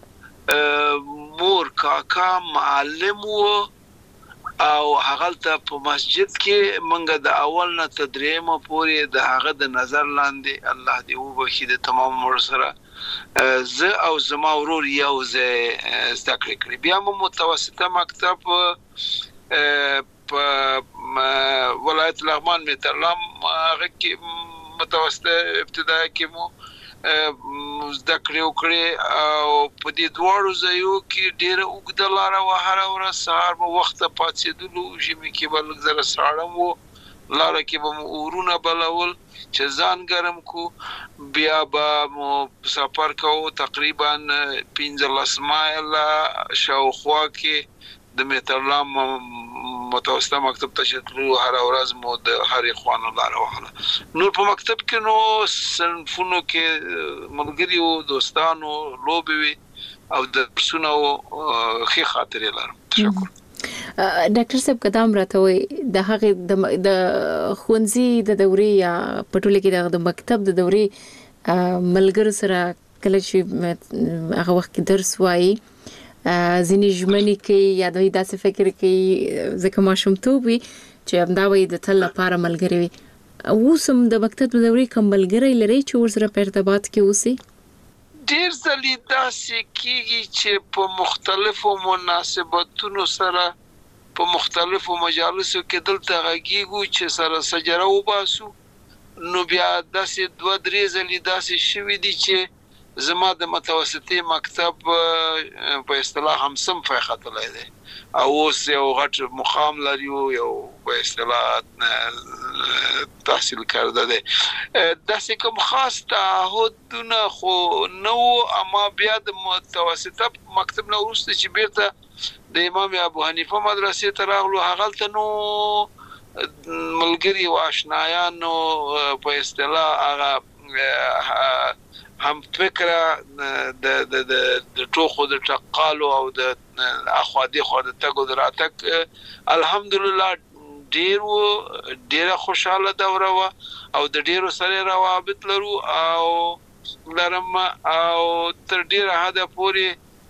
مور کاکا معلم وو او هغه ته په مسجد کې منګه د اول نه تدریم پورې د هغه د نظر لاندې الله دې وبخښي د تمام مور سره زه او زما ورور یو ځای زده کړې کړې. بیا مو متوسطه مکتب په ولایت لغمان مې ترلم هغه کې متوسطه ابتدائي کې مو زده کړې وکړې او په دې دواړو ځایو کې ډېره اوږده لاره وه. هره ورځ سهار به وخته پاڅېدلو، ژمي کې به لږ زره ساړه وو، لاره کې به مو اورونه بلول چې ځان ګرم کو. بیا به مو سفر کوو تقریبا پنځلس مایله شاوخوا کې د میترلام متوسطه مکتب ته شتلو. هر ورځ مو د هرې خوانو لاره وهله. نور په مکتب کې نو صنفونو کې ملګري وو، دوستانو، لوبې وې او درسونه وو، ښې خاطرې لرم. تشکر. ډاکټر صاحب قدم راته وایي د هغې د ښوونځي د دورې یا په ټوله کې د مکتب د دورې ملګرو سره کله چې هغه وخت کې درس وایي ځینې ژمنې کوي یا دوی داسې فکر کوي ځکه ماشومتوب وي چې همدا وایي د تل لپاره ملګري وي. اوس هم د مکتب د دورې کوم ملګری لرئ چې ورسره په ارتباط کې اوسئ؟ ډېر ځلې داسې کېږي چې په مختلفو مناسبتونو سره په مختلفو مجالسو کې دلته غږیږو چې سره سجره وباسو. نو بیا داسې دوه درې ځلې داسې شوي دي چې زما د متوسطي مکتب په اصطلاح هم صنف ختلی دی او اوس یو غټ مقام لري، یو په اصطلاح تحصیل کرده دی. داسې کوم خاص تعهدونه خو نه وو، اما بیا د متوسطه مکتب نه وروسته چې بیرته د امام ابو حنیفه مدرسې ته راغلو، هغلته نو ملګري او آشنایانو په اصطلاح هغه هم فکره د د د ټوخو د ټقالو او د اخوادي خو د تګو دراتک الحمدلله ډیرو ډیره خوشاله دوره وا او د ډیرو سره روابط لرو او لرم او تر ډیره هدا پوری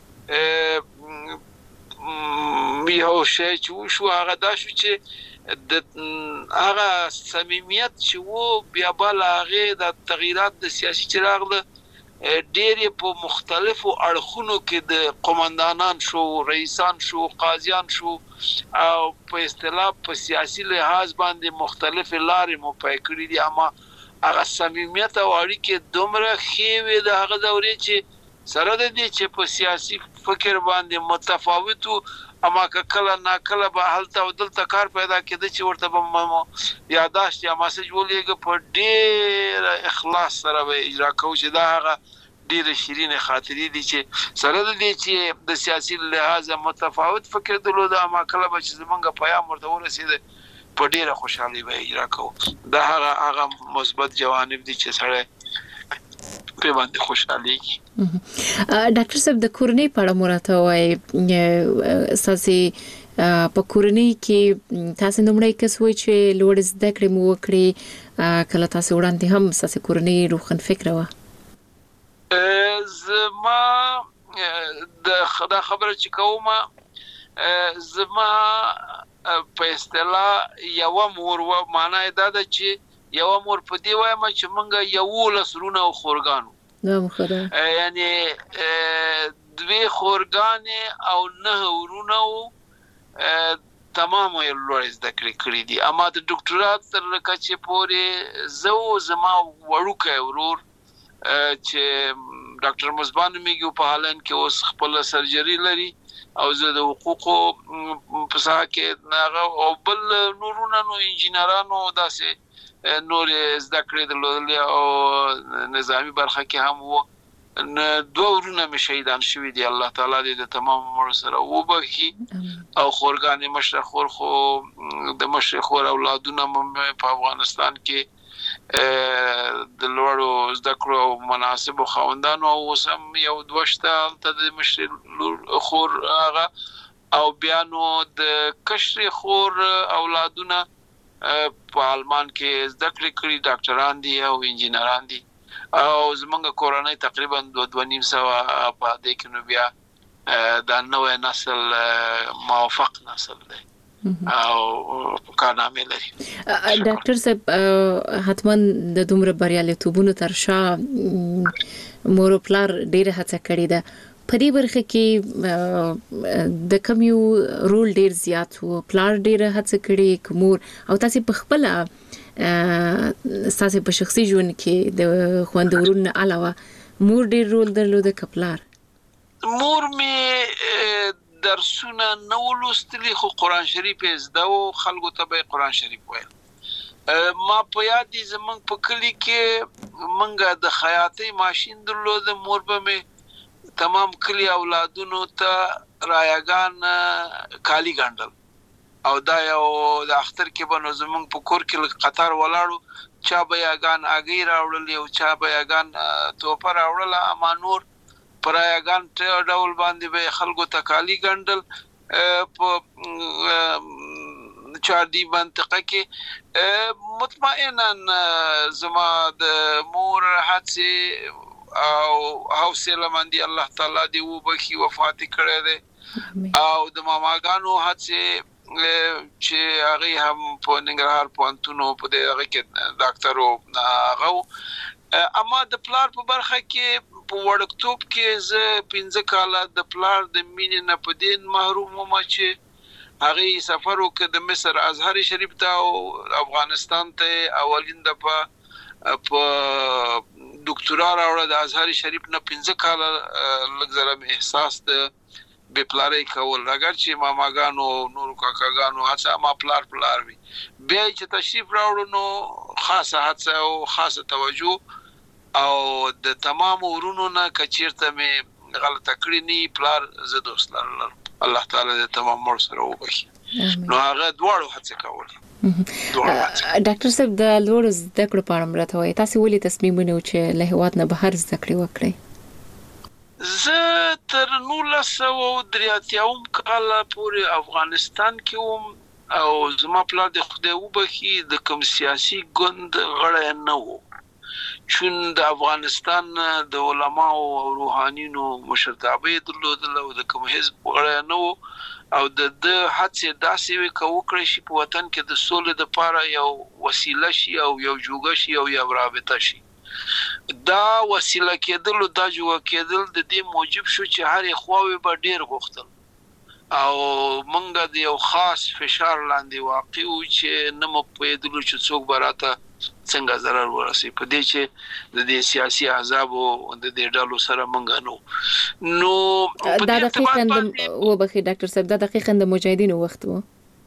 یو شی چې شو هغه دا شو چې د هغه صمیمیت چې وو بیا بل هغه د تغیرات د سیاسي چراغ له ډېر په مختلفو اړخونو کې د قومندانان شو رئیسان شو قاضیان شو او په اصطلاح په سیاسي لحاظ باندې مختلف لارې مو پای کړې دي اما هغه صمیمیت او اړیکې دومره خېوي د هغه دورې چې سره د دې چې په سیاسي فکر باندې متفاوتو اما کله نا کله به حالت او دلته کار پیدا کېده چې ورته به یاداشت یا مسج ولېږه په ډېر اخلاص سره به اجرا کوو چې دا هغه ډېر شیرین خاطرې دي چې سره د دې چې د سیاسي لحاظ متفاوت فکر درلود اما کله به چې زمونږ پیام ورته ورسېده په ډېره خوشحالي به اجرا کوو دا هغه هغه مثبت جوانب دي چې سره په باندې خوشحالي ډاکټر صاحب د کورنۍ په اړه مراته وای ساسي په کورنۍ کې تاسو نومړی کس وای چې لوړ زده کړې مو وکړي کله تاسو وړاندې هم ساسي کورنۍ روخن فکر و زما د خدا خبره چې کومه زما په اصطلاح یو مور و معنی دا ده چې یو مور په دی وایم چې مونږ یو لسرونه او خورګانو نو خدای یعنی دوی خورګانې او نه ورونه تمام یې لوړ زده کړې کړې دي اما د ډاکټرات تر کچې پورې زو زما وړوکی ورور چې ډاکټر مزبان میګو په هالند کې اوس خپل سرجری لري او زه د حقوقو په ساحه کې ناغه او بل نورونه نو انجینرانو داسې نور زده کړې درلودل او نظامی برخه کې هم وو دوه ورونه مې شهیدان شوي دي الله تعالی دې د تمام عمر سره وبخي او خورګانې مشر خور خو د مشر خور اولادونه په افغانستان کې د لوړو زده کړو او مناسبو خاوندانو او سم یو دوشته ته د مشر خور هغه او بیا نو د کشر خور اولادونه په آلمان کې زده کړې کړي ډاکټران دي او انجینران دي او زمونږ کورنۍ تقریبا دوه دوه نیم سوه په دې کې نو بیا دا نوې نسل موافق نسل دی او کارنامې لري ډاکټر صاحب حتما د دومره بریالیتوبونو تر شا مور او پلار ډیره هڅه کړې ده په دې برخه کې د کمیو رول ډیر زیات وو پلار ډیره هڅه کړې کومور او تاسو په خپل تاسو په شخصي ژوند کې د خوندورونو علاوه مور ډیر رول درلود کپلار مور می درسونه نو لوستلی خو قرآن شریف زده او خلکو ته به قرآن شریف وایي ما په یاد دي زمونږ په کلی کې مونږه د خیاطۍ ماشین درلود مور به می تمام کلی اولادونو ته رایگان کالی ګاندل او دا یو د اختر کې بنو زمونږ په کور کې قطار ولاړو چا به یاګان اګی راوړل او چا به یاګان توپه راوړل اما نور پرایګان ټ ډول باندې به خلکو ته کالی ګاندل په چاردی منطقه کې مطمئنا زما د مور هڅه او حوصله مندي الله تعالی دی وبخي وفات کړی دی او د ماماګانو هڅه چې هغه هم په ننګرهار پوهنتون په دغه کې ډاکټرو هغه اما د پلار په برخه کې په وړکتوب کې زه پنځه کاله د پلار د مینې نه په دین محروم وم چې هغه سفر وکړ د مصر ازهر شریف ته او افغانستان ته اولین دفعه په ډاکټرا راوړل د ازهر شریف نه پنځه کاله لږ احساس د به پلاري کول اگر چې ماماګانو نور کاکاګانو هڅه ما پلار پلار وي به چې تشریف راوړو نو خاصه هڅه او خاصه توجه او د تمام ورونو نه کچیرته مې غلطه کړې نه پلار زه دوست لرم الله تعالی د تمام مر سره وبخي نو هغه دواړو هڅه کول ډاکټر صاحب د لوړ زده کړو په اړه مرته وایي تاسو ولې تصمیم ونیو چې له هیواد نه بهر زده کړې وکړئ؟ زه تر نولس سوه درې اتیاوم کال پورې افغانستان کې وم او زما پلار د خدای وبخي د کوم سیاسي ګوند غړی نه و، چون د افغانستان د علماو او روحانینو مشرتابه درلودل او د کوم حزب غړی نه و او د د هڅې داسې وي که وکړی شي په وطن کې د سولې لپاره یو وسیله شي او یو جوګه شي او یو رابطه شي. دا وسیله کېدل او دا جوګه کېدل د دې موجب شو چې هرې خواوې به ډېر غوښتل او موږ د یو خاص فشار لاندې واقع وو چې نه مو پوهېدلو چې څوک به راته څنګه ضرر ورسوي، په دې چې د دې سیاسي احزابو د دې ډلو سره موږ نه نو دا دقیقاً وبخښئ ډاکټر صاحب، دا دقیقاً د مجاهدینو وخت و.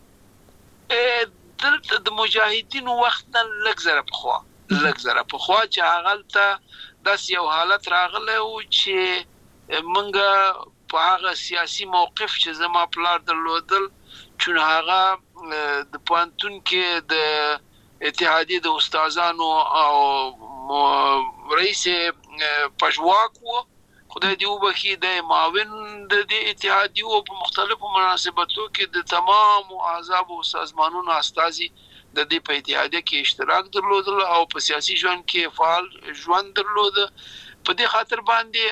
دلته د مجاهدینو وخت نه لږ زره پخوا لږ زره پخوا چې هغلته داسې یو حالت راغلی و چې موږ په هغه سیاسي موقف چې زما پلار درلودل، چون هغه د پوهنتون کې د اتحادیې د استادانو او رئیس پژواک و، خدای دې وبخي د معاون د دې اتحادیو په مختلفو مناسبتو کې د تمام احزاب او سازمانونو استازي د دې په اتحادیه کې اشتراک درلودل او په سیاسي ژوند کې فعال ژوند درلود. په دې خاطر باندې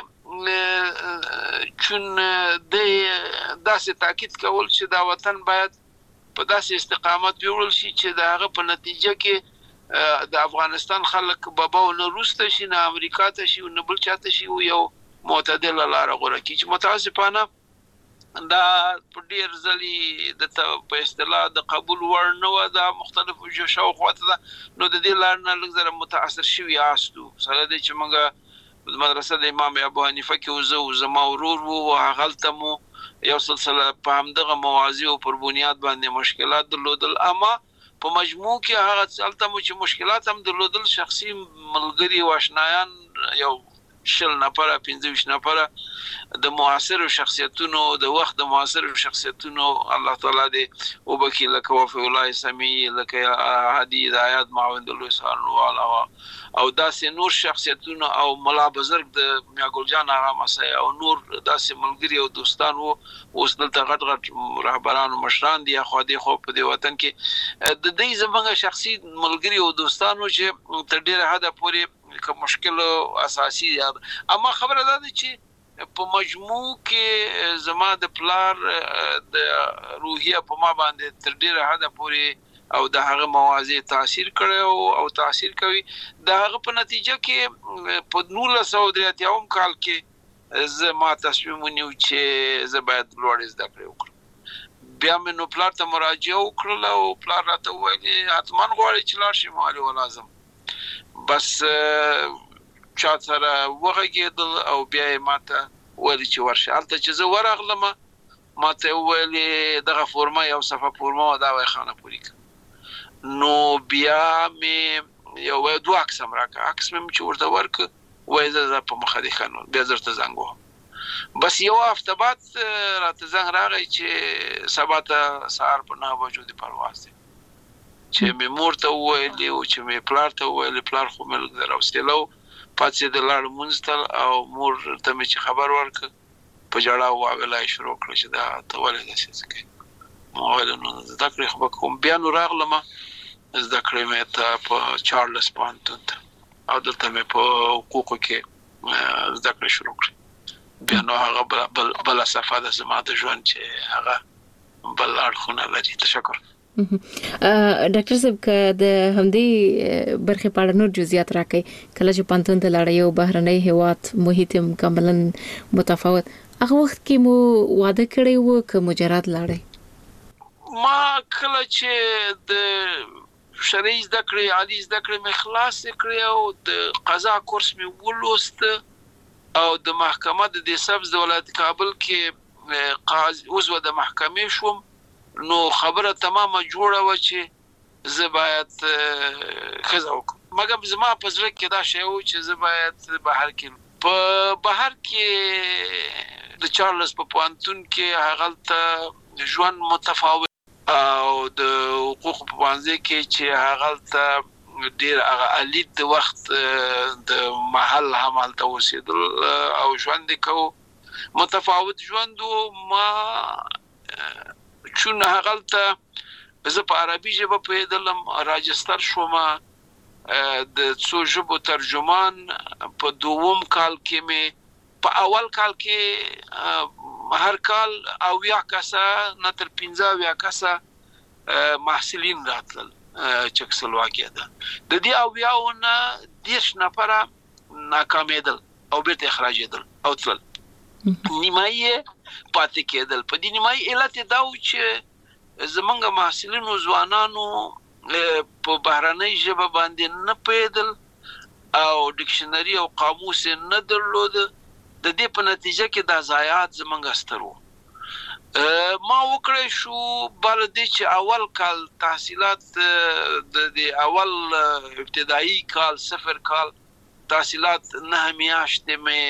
چون د داسې تاکید کول چې دا وطن باید په داسې استقامت ویورل شي چې دا هغه په نتیجه کې د افغانستان خلک بابا او نه روسته شي، نه امریکا ته شي، نه بل چاته شي، یو معتدل لار غوړه کی چې متاسفانه دا په ډیر ځلې د په اصطلاح د قبول وړ نه و، دا مختلفو جوشو خواته ده. نو د دې لار نه لږ زره متاثر شوي یاستو سره د چې موږ د مدرسه د امام ابو حنیفه کې وزو زما ورور وو، هغلته مو یو سلسله په همدغه موازی او پر بنیاد باندې مشکلات درلودل، اما په مجموع کې هغه څلته مو چې مشکلات هم درلودل شخصي ملګری او آشنایان یو شل نفره پنځه ویشت نفره د معاصر شخصیتونو د وخت د معاصر شخصیتونو الله تعالی دې وبخي لکه وفي الله سمي لکه هادي هدایت معاون د لوی سالواله او داسې نور شخصیتونو او ملا بزرګ د میا ګل جان آغا مسای او نور داسې ملګری او دوستان وو. اوس دلته غټ غټ رهبران او مشران دي خو دې خو په دې وطن کې د دې زمونږ شخصي ملګری او دوستانو چې تر ډیره حده پورې که مشکل اساسي یاد، اما خبره ده چې په مجموع کې زما د پلار د روحیه په ما باندې تر ډیره حده پورې او د هغه موازی تاثیر کړی او تاثیر کوي. د هغه په نتیجه کې په نولس سوه درې اتیاوم کال کې زه ما تصمیم ونیو چې زه باید لوړ زده کړې وکړم. بیا مې نو پلار ته مراجعه وکړله او پلار راته وویل حتما غواړې چې لاړ شې معالي ولازم. بس چا سره وغږېدل او بیا یې ماته ویل چې ورشه. هلته چې زه ورغلم ماته یې وویل دغه فورمه یو صفحه فورمه وه دا وایي خانه پورې کړه. نو بیا مې یو دوه عکس هم راکړه، عکس مې چې ورته ورکړه وایي زه په مخه دې ښه نو بیا زه درته زنګ وهم. بس یو هفته بعد راته زنګ راغی چې سبا ته سهار په نهه بجو دې پرواز دی. چې مې مور ته وویلې او چې مې پلار ته وویلې، پلار خو مې لږ د حوصله و پاڅېده لاړ لمونځ ته او مور ته مې چې خبر ورکړه په ژړا واویلا یې شروع کړه چې دا ته ولې داسې څه کوې. ما وویل نو زده کړې خو به کوم. بیا نو راغلم زده کړې مې ته په چارلس پوهنتون ته او دلته مې په حقوقو کې زده کړې شروع کړې. بیا نو هغه بله صفحه ده زما د ژوند چې هغه بل اړخونه لري. تشکر. ډاکټر صاحب که د همدې برخې په اړه نور جزئیات راکړئ، کله چې پوهنتون ته لاړئ یو بهرنی هیواد محیط کاملا متفاوت، هغه وخت کې مو واده کړی و که مجرد لاړئ؟ ما کله چې د شرعي زده کړې عالي زده کړې مې خلاصې کړې او د قضا کورس مې ولوست او د محکمه د دې سبز د ولایت کابل کې قاضي عضو د محکمې شوم. نو خبره تمامه جوړه و چې زه باید ښځه وکړم، مګر زما په زړه کې دا شی و چې زه باید بهر کې په بهر کې د چارلس په پوهنتون کې هغلته ژوند متفاوت او د حقوق په باندې کې چې هغه ته ډیر هغه الید د وخت د محل همالته اوسېدل او ژوند کو متفاوت ژوند ما چون هغه ته زه په عربي ژبه پوهېدلم راجستر شوم د څو ژبو ترجمان په دوم کال کې مې په اول کال کې هر کال او یا کسه نه تر پنځه یا کسه محصلین راتلل چکسلواکیا ده د دې او یاونه دیش نفره ناکامیدل او بیرته اخراجېدل او تل نیمایي پاتې کېدل په دې نیمایي علت دا و چې زمونږ محصلینو ځوانانو په بهرنۍ ژبه باندې نه پېدل او ډکشنري او قاموس نه درلود د دې په نتیجه کې د ضایعات زمونږ سترو ما وکړې شو بل دې چې اول کال تحصیلات د اول ابتدایي کال صفر کال تحصیلات نه میاشتې مې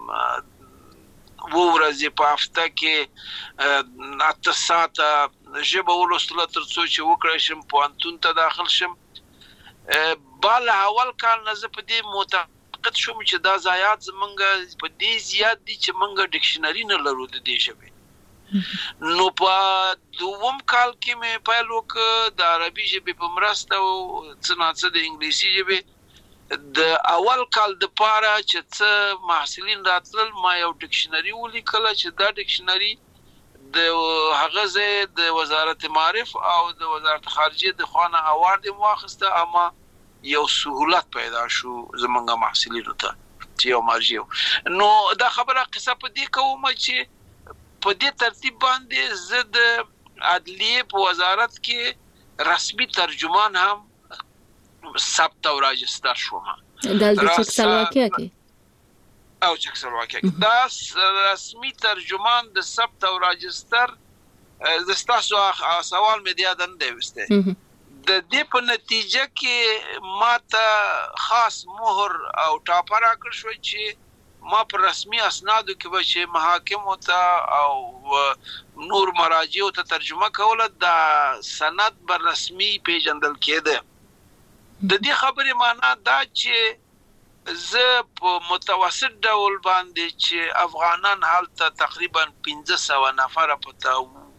ورځې په هفته کې اته ساعته ژبه ولوستله تر څو چې وکړی شم پوهنتون ته داخل شم بل اول کال نه زه په دې معتقد شوم چې دا ضایعات زمونږ په دې زیات دي چې مونږ ډکشنري نه لرو د دې ژبې نو په دوم کال کې مې پیل وکړ د عربي ژبې په مرسته او څه ناڅه د انګلیسي ژبې د اول کال د پاره چې څه محصلین راتلل ما یو ډکشنري ولیکله چې دا ډکشنري د هغه ځای د وزارت معارف او د وزارت خارجه د خوانه اوارد واخسته اما یو سهولت پیدا شو زمونږ محصلینو ته چې یو مرجو نو دا خبره قصه په دې کوم چې په دې ترتیب باندې زد عدلیه په وزارت کې رسمي ترجمان هم ثبت او راجستر شوم د چکسلواکیا کې او چکسلواکیا کې دا رسمي ترجمان د ثبت او راجستر د تاسو سوال مې دی دن دیوسته د دې په نتیجه کې ماته خاص مهر او ټاپر راکړ شو چې ما پر رسمي اسنادو کې به چې محاکم ته او نور مراجع ته ترجمه کوله د سند بر رسمي پیژندل کېده د دې خبرې معنی دا چې زه په متوسط ډول باندې چې افغانان حالته تقریبا پنځه سوه نفر پته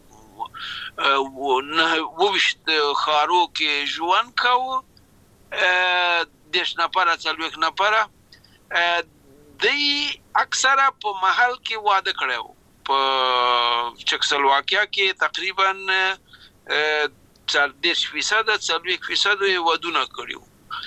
وویشت خارو کې ژوند کوو دېرش نفره څلوېښت نفره دی اکثره په محل کې واده کړو په چکسلواکیا کې تقریبا دېرش فیصد څلوېښت فیصد ودونه کړیو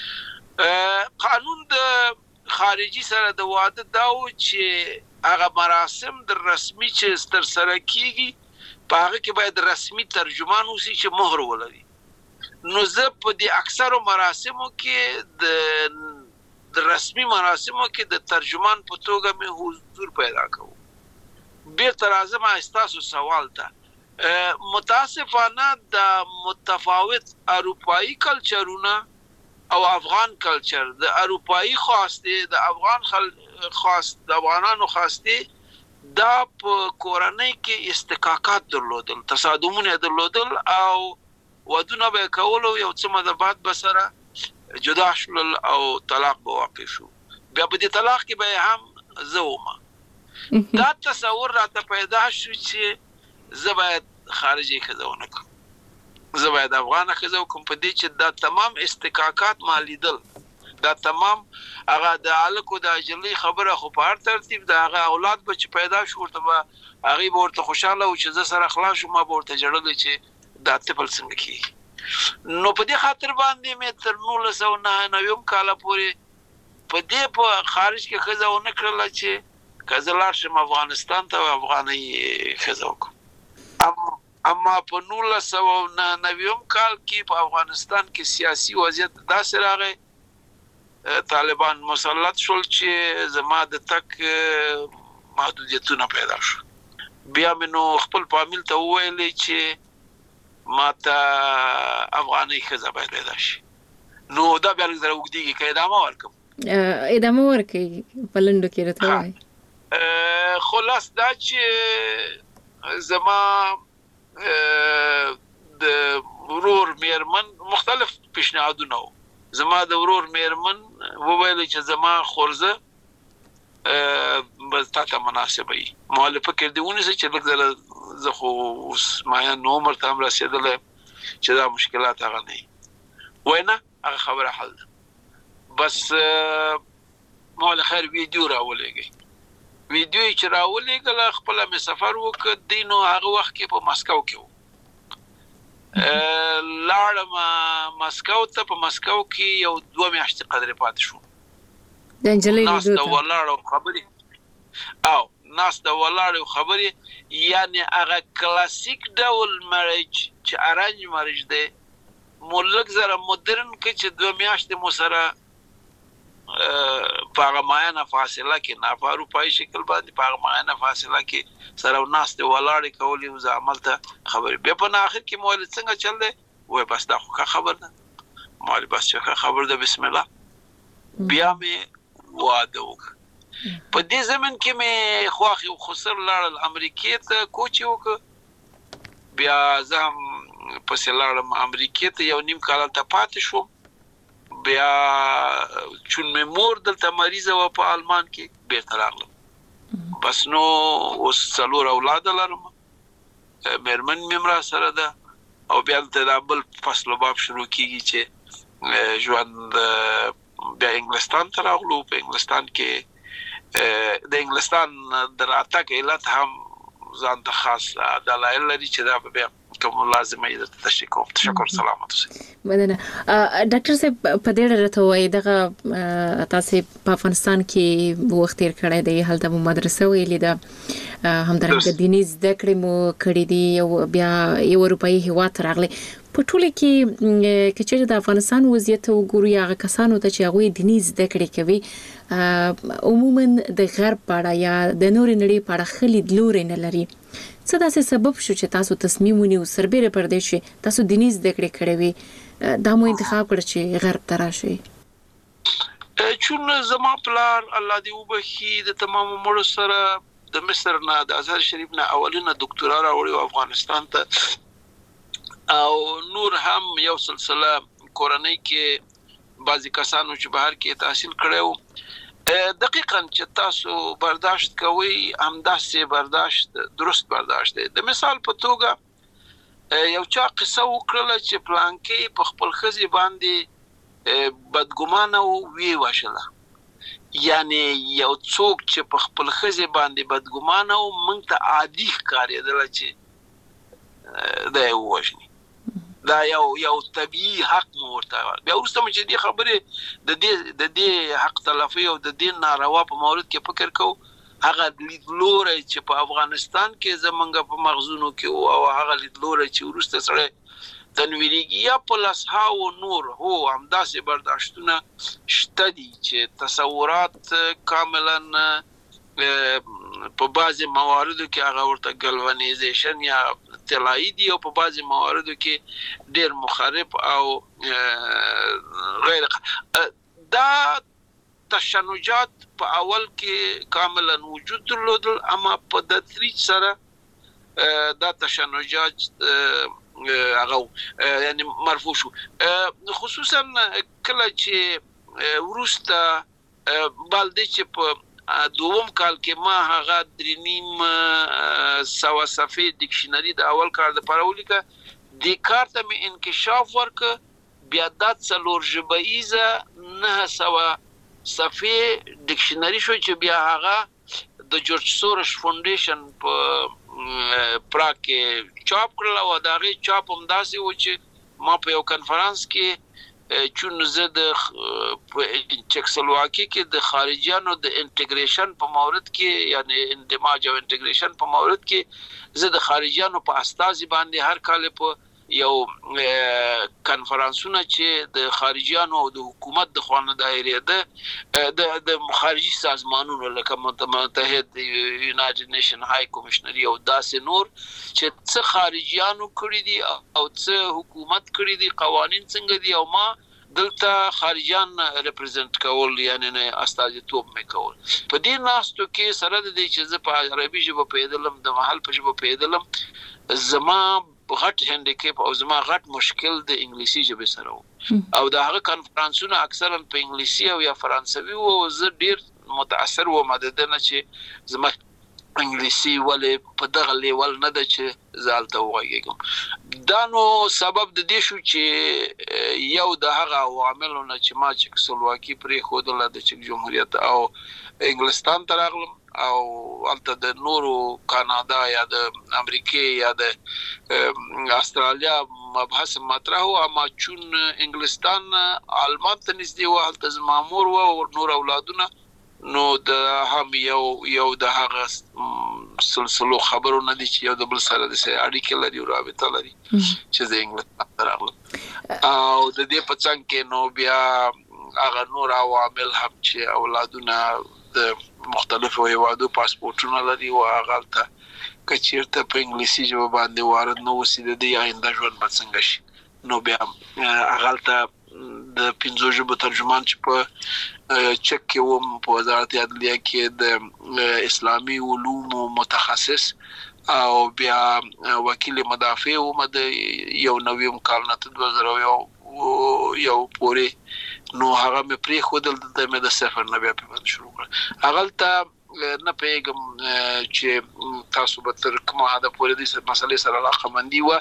قانون د خارجي سره د واده دا و چې هغه مراسم د رسمي چې تر سره کیږي په هغه کې باید رسمي ترجمان اوسي چې مهر ولري نو زه په دې اکثرو مراسمو کې د د رسمي مراسمو کې د ترجمان په توګه مې حضور پیدا کوم بیرته راځم تاسو سوال ته متاسفانه د متفاوت اروپایي کلچرونه او افغان کلچر د اروپایي خواسته د افغان خواست د افغانانو خواسته دا په کورنۍ کې استکاکات درلودل تصادمونه درلودل او ودونه به کول یو څه مدبات بسره جدا شول او طلاق به واقع شو بیا په دې طلاق کې به هم زوما دا تصور راته پیدا شو چې زه باید خارجي خزونه کوم زه باید افغان خزو کوم په دې چې دا تمام استکاکات مالیدل دا تمام هغه د الکو د اجلي خبره خو په هر ترتیب دا هغه اولاد به چې پیدا شو ورته هغه ورته خوشاله او چې زه سره خلاص شوم ما ورته جوړل چې دا طفل څنګه کی نو په دې خاطر باندې مې تر نولس سوه نهه نوي کال پورې په دې په خارج کې خزونه کړل چې کزلار شم افغانستان ته افغاني خزو اما په نولس سوه نهه نوي کال کې په افغانستان کې سیاسي وضعیت داسې راغی طالبان مسلط شول چې زما د تک محدودیتونه پیدا شو بیا مې نو خپل فامیل ته وویل چې ماته افغاني خزه باید پیدا شي نو دا بیا لږ زره وګدیږي که ادامه ورکم ادامه ورکړئ په لنډو کې راته ووایئ خلاص دا چې زما د ورور میرمن مختلف پیشنهادونه وو. زما د ورور میرمن وویل چې زما خورزه بس تا ته مناسبه وي. مؤلفه کې دیونه چې لږ زه خو اوس ما نو عمر ته هم رسېدلی چې دا مشکلات هغه نه وي نه هغه خبره حل ده. بس ما له خیر ویډیو راولېږي. ویډیو چې راولېږله خپله مې سفر وکړ. دی نو هغه وخت کې په مسکو کې و. لاړم مسکو ته. په مسکو کې یو دوه میاشتې قدرې پاتې شوم. د نجلۍ ناست د ولاړو خبرې او ناست د ولاړو خبرې یعنی هغه کلاسیک ډول مریج چې ارنج مریج دی مو لږ زره مدرن کې چې دوه میاشتې مو سره په هغه معینه فاصله کې نه په اروپایي شکل باندې په هغه معینه فاصله کې سره ناستې ولاړې کولې او زه هملته خبرې. بیا په آخر کې مو ویل څنګه چل دی؟ وایي بس دا خو ښه خبر ده. ما ویل بس چې ښه خبر ده بسم الله. بیا مې واده وکړ. په دې زمن کې مې خواخې او خسر لاړل امریکې ته کوچ وکړ. بیا زه هم پسې لاړم امریکې ته. یو نیم کال هلته پاتې شوم. بیا چون مې مور دلته مریضه وه په آلمان کې بیرته راغلم. بس نو اوس څلور اولاده لرم. میرمن مې هم راسره ده او بیا دلته دا بل فصل و باب شروع کېږي چې ژوند بیا انګلستان ته راغلو. په انګلستان کې د انګلستان د راتګ علت هم ځان ته خاص دلایل لري چې دا به بیا کوم لازمه یې درته تشریح کوم. تشکر سلامت اوسئ. مننه. ډاکټر صاحب په دې ډول ته وایي دغه تاسو په افغانستان کې وخت تیر کړی دی هلته مو مدرسه ویلې ده همدارنګه دیني زده کړې مو کړې دي او بیا یو اروپایي هیواد ته راغلی. په ټوله کې که چېرې د افغانستان وضعیت وګورو یا هغه کسانو ته چې هغوی دیني زده کړې کوي عموما د غرب په اړه یا د نورې نړۍ په اړه ښه لیدلوری نه لري. څه داسې سبب شو چې تاسو تصمیم ونیو سربیره پر دې چې تاسو دیني زده کړې کړې وي دا مو انتخاب کړ چې غرب ته راشئ؟ چون زما پلار الله دې وبخي د تمامو مړو سره د مصر نه د ازهر شریف نه اولینه دکتورا راوړې افغانستان ته او نور هم یو سلسله کورنۍ کې بعضی کسانو چې بهر کې تحصیل کړو. دقیقاً چې تاسو برداشت کوئ همداسې برداشت درست برداشت دی. د مثال په توګه یو چا قصه وکړله چې پلانکې په خپل ښځې باندې بدګمانه و ویې وژله. یعنی یو څوک چې په خپل ښځې باندې بدګمانه و موږ ته عادي ښکارېدله چې دا یې ووژني. دا یو یو طبيعي حق مو ورته. بیا وروسته مې چې دې خبرې د دې د دې حق تلفي او د دې ناروا په مورد کې فکر کوو هغه لیدلوری چې په افغانستان کې زمونږ په مغزونو کې او هغه لیدلوری چې وروسته سره تنویریږي یا په لسهاو نور هو همداسې برداشتونه شته دي چې تصورات کاملا په بعضی مواردو کې هغه ورته ګلوانیزیشن یا طلایی دي او په بعضی مواردو کې ډیر مخرب او غیر. دا تشنجات په اول کې کاملا وجود درلودل اما په تدریج سره دا تشنجات هغه یعنی مرفوع شو. خصوصا کله چې ورسته بالدی چې په دوم کال کې ما هغه درې نیم سوه صفحې ډکشنري د اول کار د پاره ولیکه. دې کار ته مې انکشاف ورکړ. بیا دا څلور ژبیزه نه سوه صفحې ډکشنري شو چې بیا هغه د جورج سورش فاونډیشن په پراګ کې چاپ کړل او د هغې چاپ همداسې و چې ما په یو کنفرانس کې چون زه د چکسلواکي کې د خارجيانو د انټیګریشن په مورد کې یعنی اندماج او انټیګریشن په مورد کې زه د خارجيانو په استازي باندې هر کال په یو کنفرانسونه چې د خارجيانو او د حکومت د خوانه دایره ده د خارجي سازمانونو لکه متحد یونایټډ نیشن های کمشنري او داسې نور چې څه خارجيانو کړی دي او څه حکومت کړی دي قوانين څنګه دي او ما دلته خارجيان ریپرزنټ کول یعنی نه استازیتوب مې کول. په دې ناستو کې سره د دې چې زه په عربي ژبه پیدلم د محل په ژبه پیدلم زما غټ هندیکیپ او زما غټ مشکل د انګلیسي ژبې سره و او دا هغه کانفرنسونه اکثرا په انګلیسي او یا فرانسوي او زه ډیر متاثر وم د دې نه چې زما انګلیسي ولې په دغه لیول نه ده چې زالته وایګم دا نو سبب د دې شو چې یو د هغه عواملونه چې ما چې سلواکي پرې خوده د چک جمهوریت او انګلستان ته راغلم او البته د نورو کاناډا یا د امریکای یا د استرالیا مبحث مطرح او ما چون انګلستان آلمان ته نږدې و هلته زما مور او نور اولادونه نو د هم یو یو د هغه سلسله خبرونه دي چې یو د بل سره د اړیکې لري او رابطه لري چې زه انګلستان ته راغلم او د دې په څنګ کې نو بیا هغه نور عوامل هم چې اولادونه د مختلفو هیوادو پاسپورتونه لري او هغه ته کچیرته په انګلیسي ژبه باندې وارد نو وسیده دی آینده ژوند به څنګه شي نو بیا هغه ته د پنځو ژبو ترجمان چې په چک کې وم په وزارت عدلیه کې د اسلامي علوم متخصص او بیا وکیل مدافع وم د یو نویم کال نه دوه زره یو یو پورې نو هغه مې پرې خودل د مې د سفر نه بیا په شروع کړ هغه ته نه پیغام چې تاسو به تر کومه حد پورې د مسلې سره علاقمندي و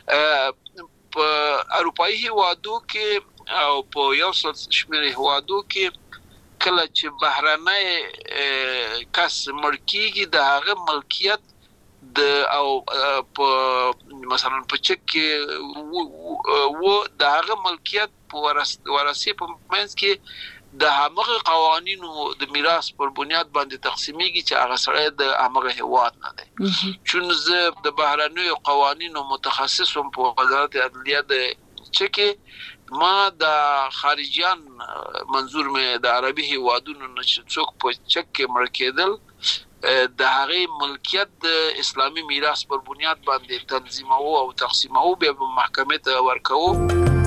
په اروپאי هیوادو کې او په یو څل شمېر هیوادو کې کله چې بهرنۍ کس ملکیږي د هغه ملکیت د او په مثلا په چک کې و د هغه ملکیت په ورثه په منځ کې د هغه قوانینو د میراث پر بنیاد باندې تقسیمیږي چې هغه سره د هغه هیواد نه دی چون زه د بهرنیو قوانینو متخصصم په وزارت عدلیه د چک ما د خارجيان منظور مې د عربي هیوادونو نه څوک په چک کې مړ کېدل د هغه ملکیت د اسلامي میراث پر بنیاد باندې تنظیمو او تقسیمو به محکمه ته ورکوو